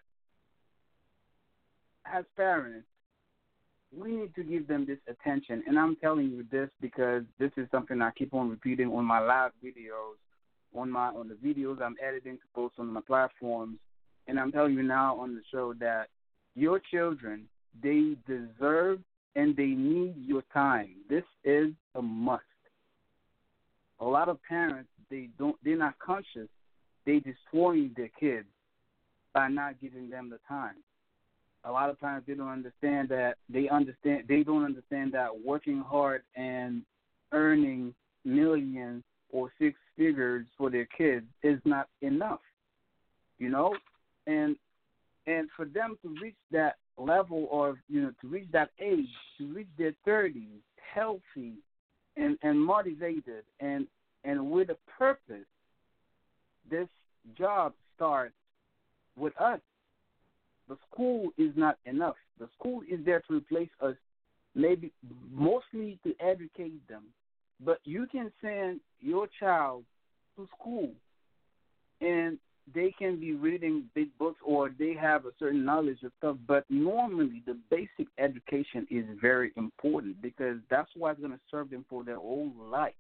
as parents, we need to give them this attention. And I'm telling you this because this is something I keep on repeating on my live videos, on my on the videos I'm editing to post on my platforms. And I'm telling you now on the show that your children, they deserve and they need your time. This is a must. A lot of parents, they don't they're not conscious they destroying their kids by not giving them the time. A lot of times they don't understand that they understand they don't understand that working hard and earning millions or six figures for their kids is not enough. You know? And and for them to reach that level of, you know, to reach that age, to reach their thirties, healthy and, and motivated and, and with a purpose, this job starts with us. The school is not enough. The school is there to replace us, maybe mostly to educate them. But you can send your child to school and they can be reading big books or they have a certain knowledge of stuff, but normally the basic education is very important because that's what's going to serve them for their whole life.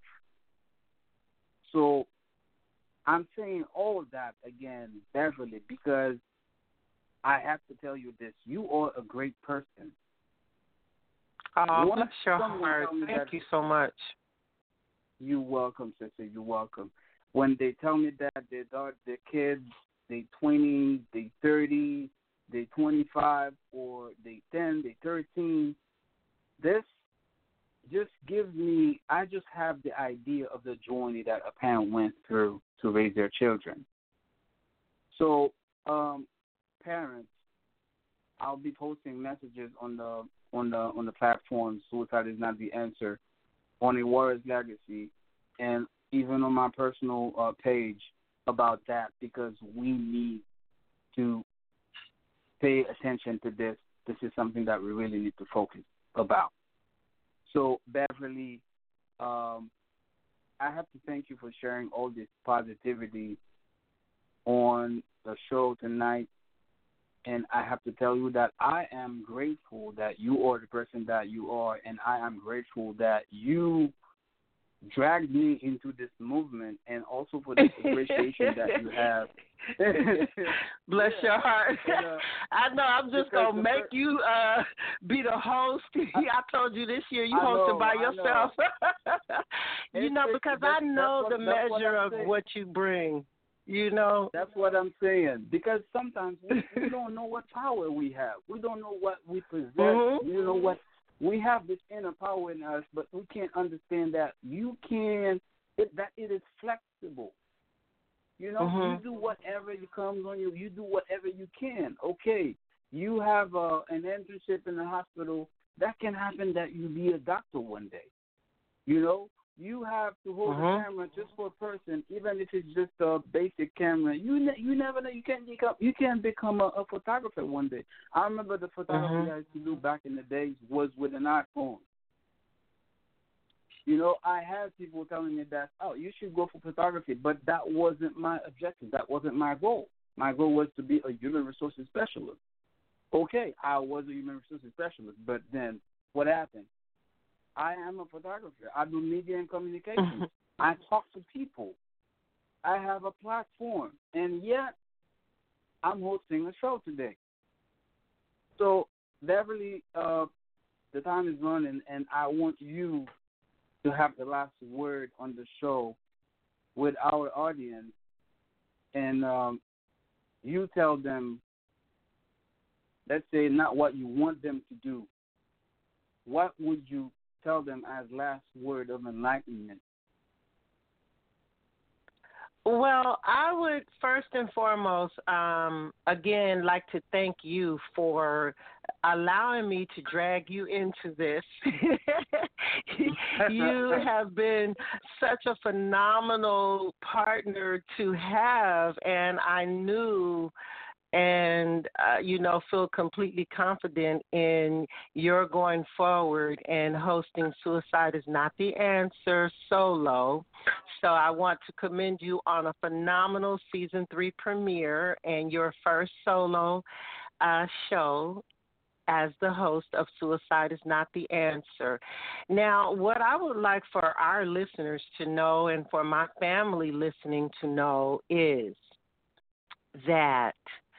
So I'm saying all of that again, Beverly, because I have to tell you this. You are a great person. Oh, bless your heart. Thank you so much. You're welcome, sister. You're welcome. When they tell me that their daughter, their kids, they twenty, they thirty, they twenty-five, or they ten, they thirteen, this just gives me, I just have the idea of the journey that a parent went through to raise their children. So, um, parents, I'll be posting messages on the on the on the platform Suicide Is Not the Answer, on A Warrior's Legacy, and even on my personal uh, page about that, because we need to pay attention to this. This is something that we really need to focus about. So, Beverly, um, I have to thank you for sharing all this positivity on the show tonight. And I have to tell you that I am grateful that you are the person that you are, and I am grateful that you dragged me into this movement, and also for the appreciation that you have. Bless yeah. your heart. And, uh, I know I'm just going to make first... you uh, be the host. I told you this year you I hosted know, by yourself. you know, because that's, I know what, the measure what of saying. What you bring. You know, that's what I'm saying. Because sometimes we, we don't know what power we have. We don't know what we possess. Mm-hmm. We don't know what we have. This inner power in us, but we can't understand that you can. It, that it is flexible. You know, mm-hmm. you do whatever it comes on you. You do whatever you can. Okay, you have uh, an internship in the hospital. That can happen. That you be a doctor one day. You know. You have to hold uh-huh. a camera just for a person, even if it's just a basic camera. You ne- you never know. You can become you can become a, a photographer one day. I remember the photography uh-huh. I used to do back in the days was with an iPhone. You know, I had people telling me that, oh, you should go for photography, but that wasn't my objective. That wasn't my goal. My goal was to be a human resources specialist. Okay, I was a human resources specialist, but then what happened? I am a photographer. I do media and communications. I talk to people. I have a platform. And yet, I'm hosting a show today. So, Beverly, uh, the time is running, and I want you to have the last word on the show with our audience. And um, you tell them, let's say, not what you want them to do. What would you tell them as last word of enlightenment? Well, I would first and foremost, um, again, like to thank you for allowing me to drag you into this. You have been such a phenomenal partner to have, and I knew and, uh, you know, feel completely confident in your going forward and hosting Suicide Is Not the Answer solo. So I want to commend you on a phenomenal season three premiere and your first solo uh, show as the host of Suicide Is Not the Answer. Now, what I would like for our listeners to know and for my family listening to know is that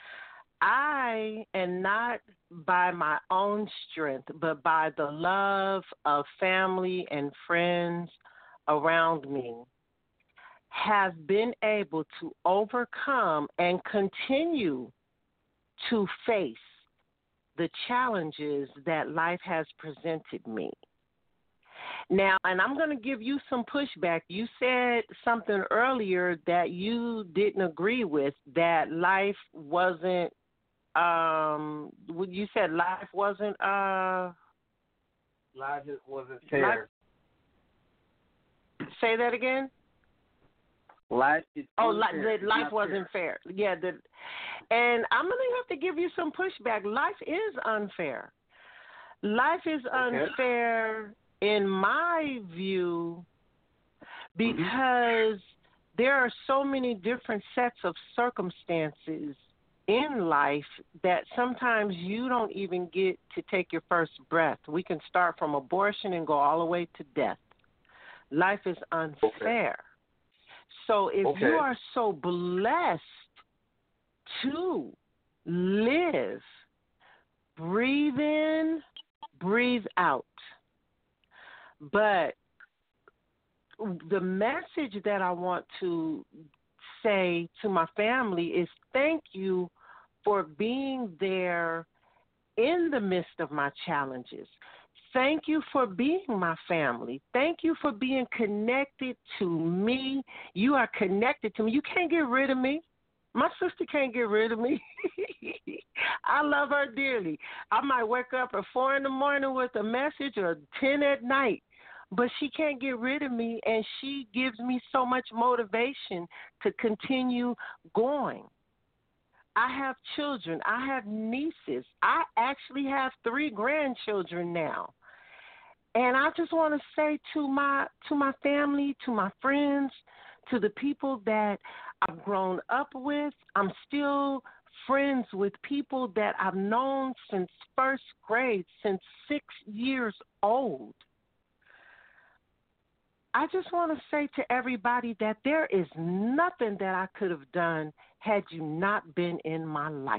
I am not by my own strength, but by the love of family and friends around me, have been able to overcome and continue to face the challenges that life has presented me. Now, and I'm going to give you some pushback. You said something earlier that you didn't agree with, that life wasn't, um, you said life wasn't, uh, life wasn't fair. Life, say that again? Life is Oh, unfair. li- life wasn't fair. fair. Yeah, the, and I'm going to have to give you some pushback. Life is unfair. Life is okay. unfair in my view because mm-hmm. there are so many different sets of circumstances in life that sometimes you don't even get to take your first breath. We can start from abortion and go all the way to death. Life is unfair. Okay. So if okay. you are so blessed to live, breathe in, breathe out. But the message that I want to say to my family is thank you for being there in the midst of my challenges. Thank you for being my family. Thank you for being connected to me. You are connected to me. You can't get rid of me. My sister can't get rid of me. I love her dearly. I might wake up at four in the morning with a message or ten at night, but she can't get rid of me, and she gives me so much motivation to continue going. I have children. I have nieces. I actually have three grandchildren now. And I just want to say to my to my family, to my friends, to the people that I've grown up with, I'm still friends with people that I've known since first grade, since six years old. I just want to say to everybody that there is nothing that I could have done had you not been in my life.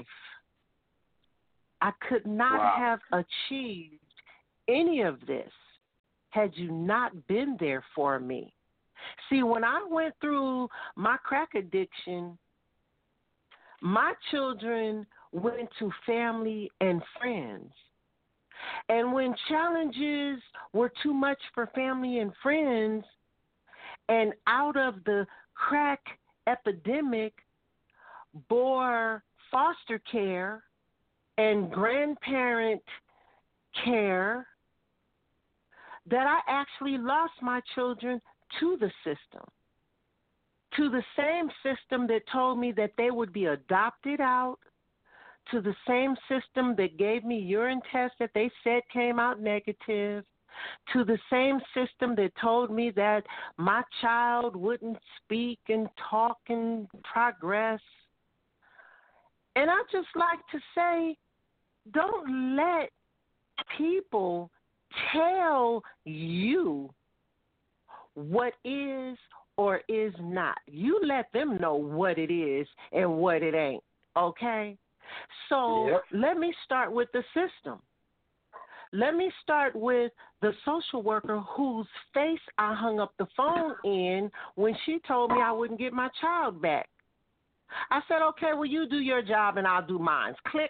I could not wow. have achieved any of this had you not been there for me. See, when I went through my crack addiction, my children went to family and friends. And when challenges were too much for family and friends, and out of the crack epidemic bore foster care and grandparent care, that I actually lost my children to the system, to the same system that told me that they would be adopted out, to the same system that gave me urine tests that they said came out negative, to the same system that told me that my child wouldn't speak and talk and progress. And I just like to say, don't let people tell you what is or is not. You let them know what it is and what it ain't, okay? So yep. Let me start with the system. Let me start with the social worker whose face I hung up the phone in when she told me I wouldn't get my child back. I said, okay, well, you do your job and I'll do mine. Click.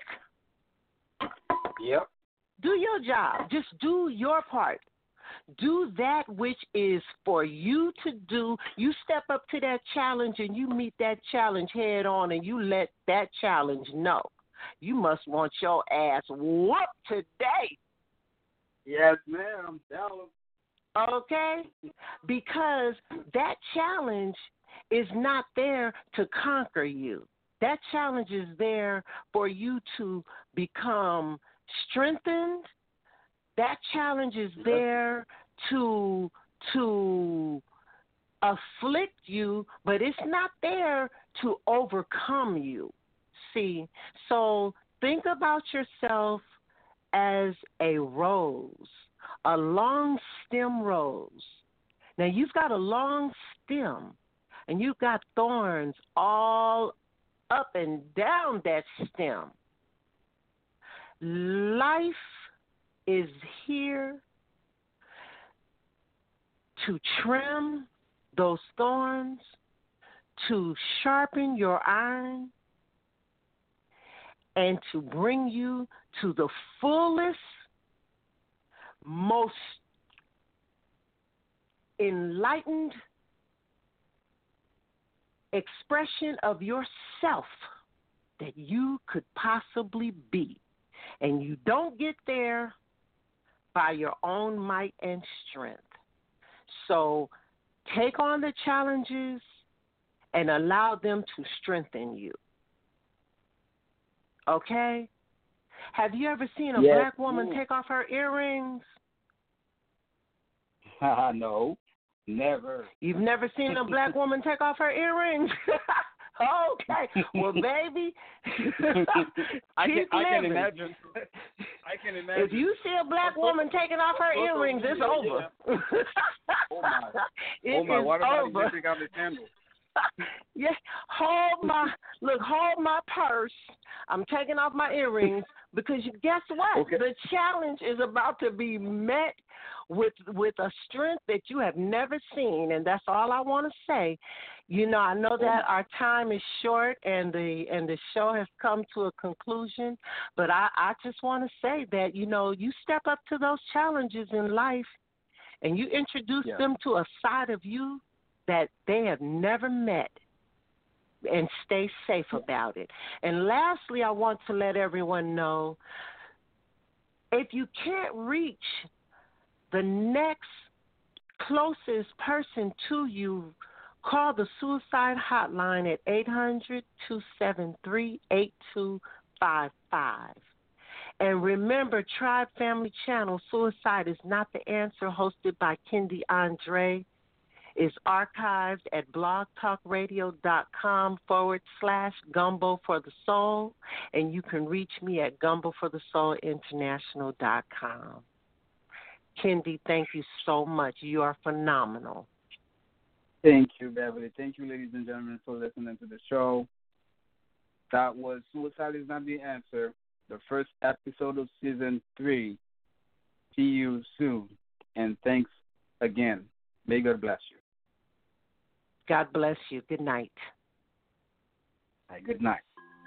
Yep. Do your job. Just do your part. Do that which is for you to do. You step up to that challenge and you meet that challenge head on and you let that challenge know. You must want your ass whooped today. Yes, ma'am. Okay? Because that challenge is not there to conquer you. That challenge is there for you to become strengthened. That challenge is there to to afflict you, but it's not there to overcome you. See, so think about yourself as a rose, a long stem rose. Now, you've got a long stem, and you've got thorns all up and down that stem. Life is here to trim those thorns to sharpen your iron and to bring you to the fullest, most enlightened expression of yourself that you could possibly be. And you don't get there by your own might and strength. So take on the challenges and allow them to strengthen you. Okay? Have you ever seen a yes. black woman take off her earrings? No, never. You've never seen a black woman take off her earrings? Okay. Well, baby, I can, keep I can living. imagine. I can imagine. If you see a black woman taking off her earrings, it's over. Oh, my. It oh, my. is What about over. you take out the candle? Yes, hold my, look, hold my purse. I'm taking off my earrings because you, guess what? Okay. The challenge is about to be met with with a strength that you have never seen, and that's all I want to say. You know, I know that our time is short and the and the show has come to a conclusion, but I, I just want to say that, you know, you step up to those challenges in life and you introduce yeah. them to a side of you that they have never met, and stay safe about it. And lastly, I want to let everyone know, if you can't reach the next closest person to you, call the suicide hotline at eight hundred, two seven three, eight two five five. And remember, Tribe Family Channel, Suicide is Not the Answer, hosted by Kendi Andre, is archived at blogtalkradio.com forward slash gumbo for the soul. And you can reach me at gumbo for the soul international dot com. Kendi, thank you so much. You are phenomenal. Thank you, Beverly. Thank you, ladies and gentlemen, for listening to the show. That was Suicide is Not the Answer, the first episode of season three. See you soon. And thanks again. May God bless you. God bless you. Good night. Right, good night.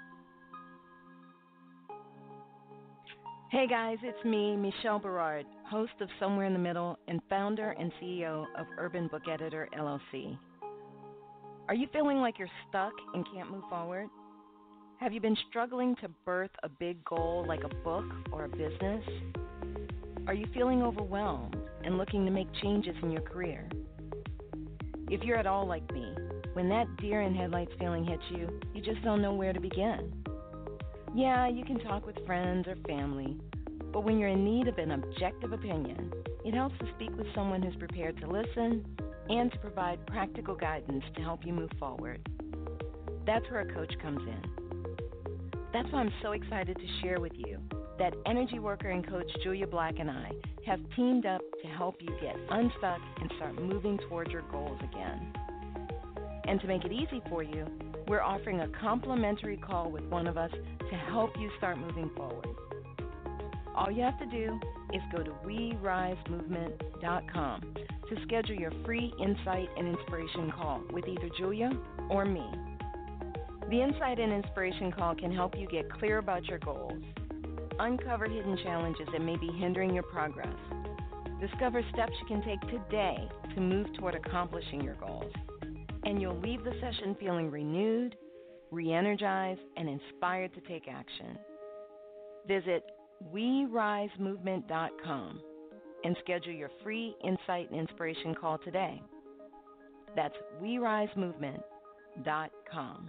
Hey guys, it's me, Michelle Berard, host of Somewhere in the Middle and founder and C E O of Urban Book Editor, L L C. Are you feeling like you're stuck and can't move forward? Have you been struggling to birth a big goal like a book or a business? Are you feeling overwhelmed and looking to make changes in your career? If you're at all like me, when that deer in headlights feeling hits you, you just don't know where to begin. Yeah, you can talk with friends or family, but when you're in need of an objective opinion, it helps to speak with someone who's prepared to listen and to provide practical guidance to help you move forward. That's where a coach comes in. That's why I'm so excited to share with you that energy worker and coach Julia Black and I have teamed up to help you get unstuck and start moving towards your goals again. And to make it easy for you, we're offering a complimentary call with one of us to help you start moving forward. All you have to do is go to we rise movement dot com to schedule your free insight and inspiration call with either Julia or me. The insight and inspiration call can help you get clear about your goals, uncover hidden challenges that may be hindering your progress, discover steps you can take today to move toward accomplishing your goals, and you'll leave the session feeling renewed, re-energized, and inspired to take action. Visit we rise movement dot com and schedule your free insight and inspiration call today. That's we rise movement dot com.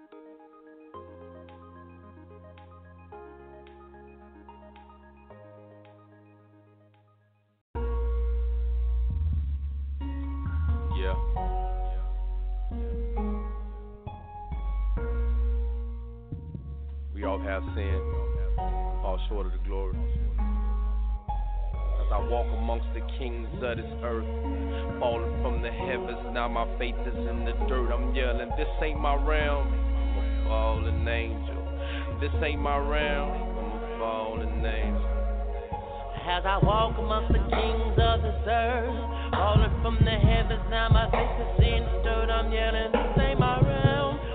Yeah. We all have sinned, fall short of the glory. As I walk amongst the kings of this earth, falling from the heavens, now my faith is in the dirt. I'm yelling, this ain't my realm, I'm a fallen angel. This ain't my realm, I'm a fallen angel. As I walk amongst the kings of this earth, falling from the heavens, now my faith is in the dirt. I'm yelling, this ain't my realm.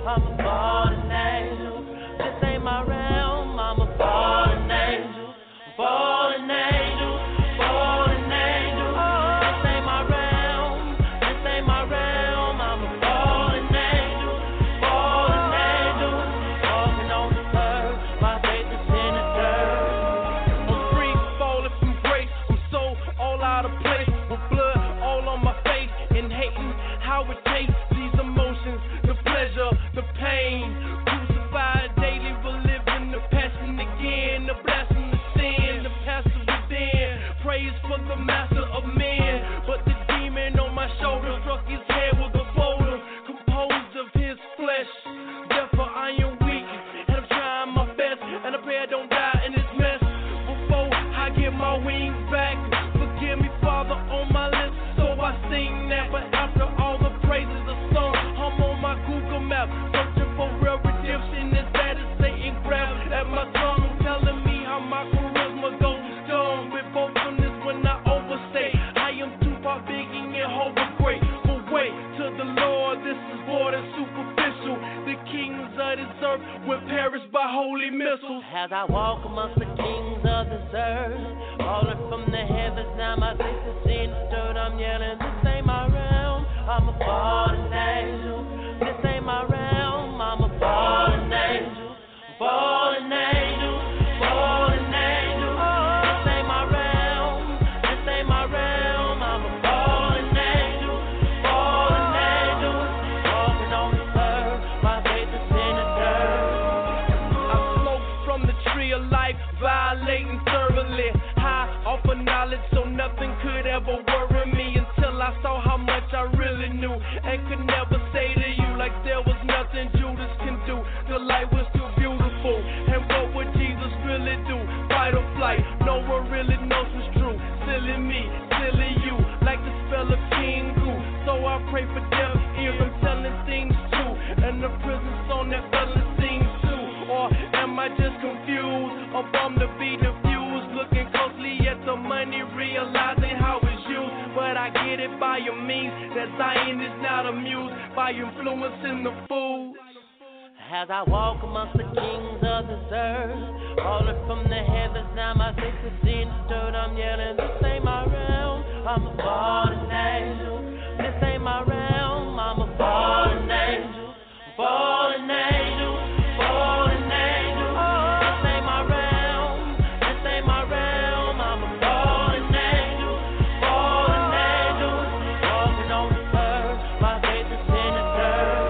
I'm a fallen angel. This ain't my realm. I'm a fallen angel. Fallen angel. Fallen angel. This ain't my realm. This ain't my realm. I'm a fallen angel. Fallen angel. Walking on the earth. My faith is in the dirt. I'm free, falling from grace. I'm so all out of place. With blood all on my face. And hating how it tastes. These emotions, the pleasure, the pain. Crucified daily, reliving the passion again. The blessing, the sin, the pastor within. Praise for the master of men. But the demon on my shoulder struck his head with a boulder. Composed of his flesh. Therefore I am weak. And I'm trying my best. And I pray I don't die in this mess. Before I get my wings back. Forgive me, Father, on my lips. So I sing that. But after all the praises are sung, I'm on my Google map. Searching for real redemption. As bad as Satan grabbed at my tongue. Telling me how my charisma goes dumb. With both from this when I overstay. I am too far big and yet over great. But wait to the Lord, this is more than superficial. The kings of this earth will perish by holy missiles. As I walk amongst the kings of this earth, falling from the heavens, now my face is in the dirt. I'm yelling, this ain't my realm. I'm a fallen angel. This ain't my realm. I'm a fallen angel. Fallen angel. Fallen angel. This ain't my realm. This ain't my realm. I'm a fallen angel. Fallen angel. Walking on the earth. My faith is in the dirt. I smoke from the tree of life, violating thoroughly. High off of knowledge, so nothing could ever worry me. Until I saw how much I really knew, and could never say to you like there was nothing Judas can do. The light was too beautiful, and what would Jesus really do? Fight or flight, no one really knows what's true. Silly me, silly you, like the spell of King Goo. So I pray for deaf ears, I'm telling things true, and the prison song that fella sings too. Or am I just confused, or bummed to be diffused? Looking closely at the money, realizing how it's used. But I get it by your means, that Zion is not amused by influencing the fools. As I walk amongst the kings of this earth, falling from the heavens, now my face is in the dirt. I'm yelling, this ain't my realm. I'm a fallen angel. This ain't my realm. I'm a fallen angel. Fallen angel. Fallen angel. This ain't my realm. This ain't my realm. I'm a fallen angel. Fallen angel. Walking on the earth. My faith is in the dirt.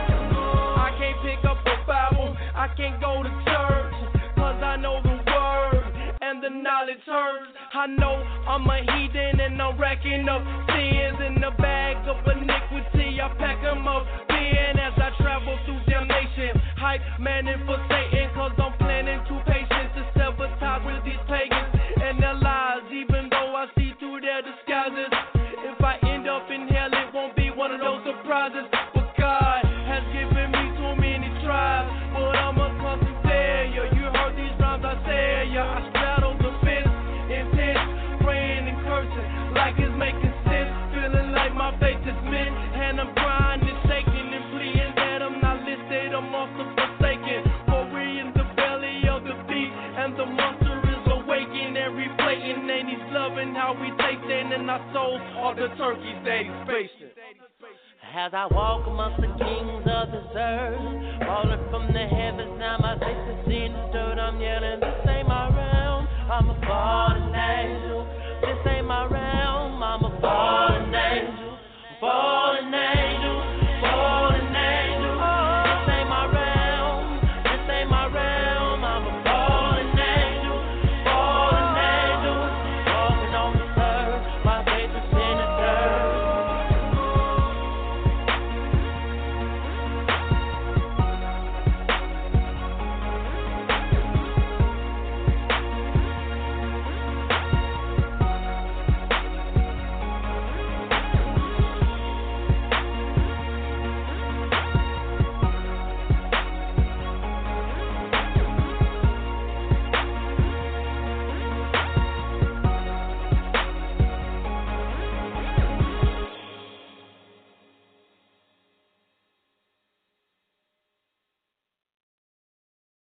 I can't pick up a Bible, I can't go to church, cause I know the word, and the knowledge hurts. I know I'm a heathen and I'm racking up sins in the bag of iniquity. I pack them up then as I travel through damnation. Hype manning for Satan, cause I'm planning too patient to sever ties with these pagans and their lies, even though I see through their disguises. If I end up in hell, it won't be one of those surprises. But God has given me too many tries, but I'm a constant failure. You heard these rhymes I say, yeah. I straddle the fence, intense, praying and cursing, like it's making sense. Feeling like my faith is meant, and I'm crying and shaking and pleading that I'm not listed amongst the forsaken. For we in the belly of the beast, and the monster is awakening and replaying, and he's loving how we tasting, and our souls are the turkeys that he's facing. As I walk amongst the kings of this earth, falling from the heavens, now my face is in the dirt. I'm yelling, this ain't my realm. I'm a fallen angel.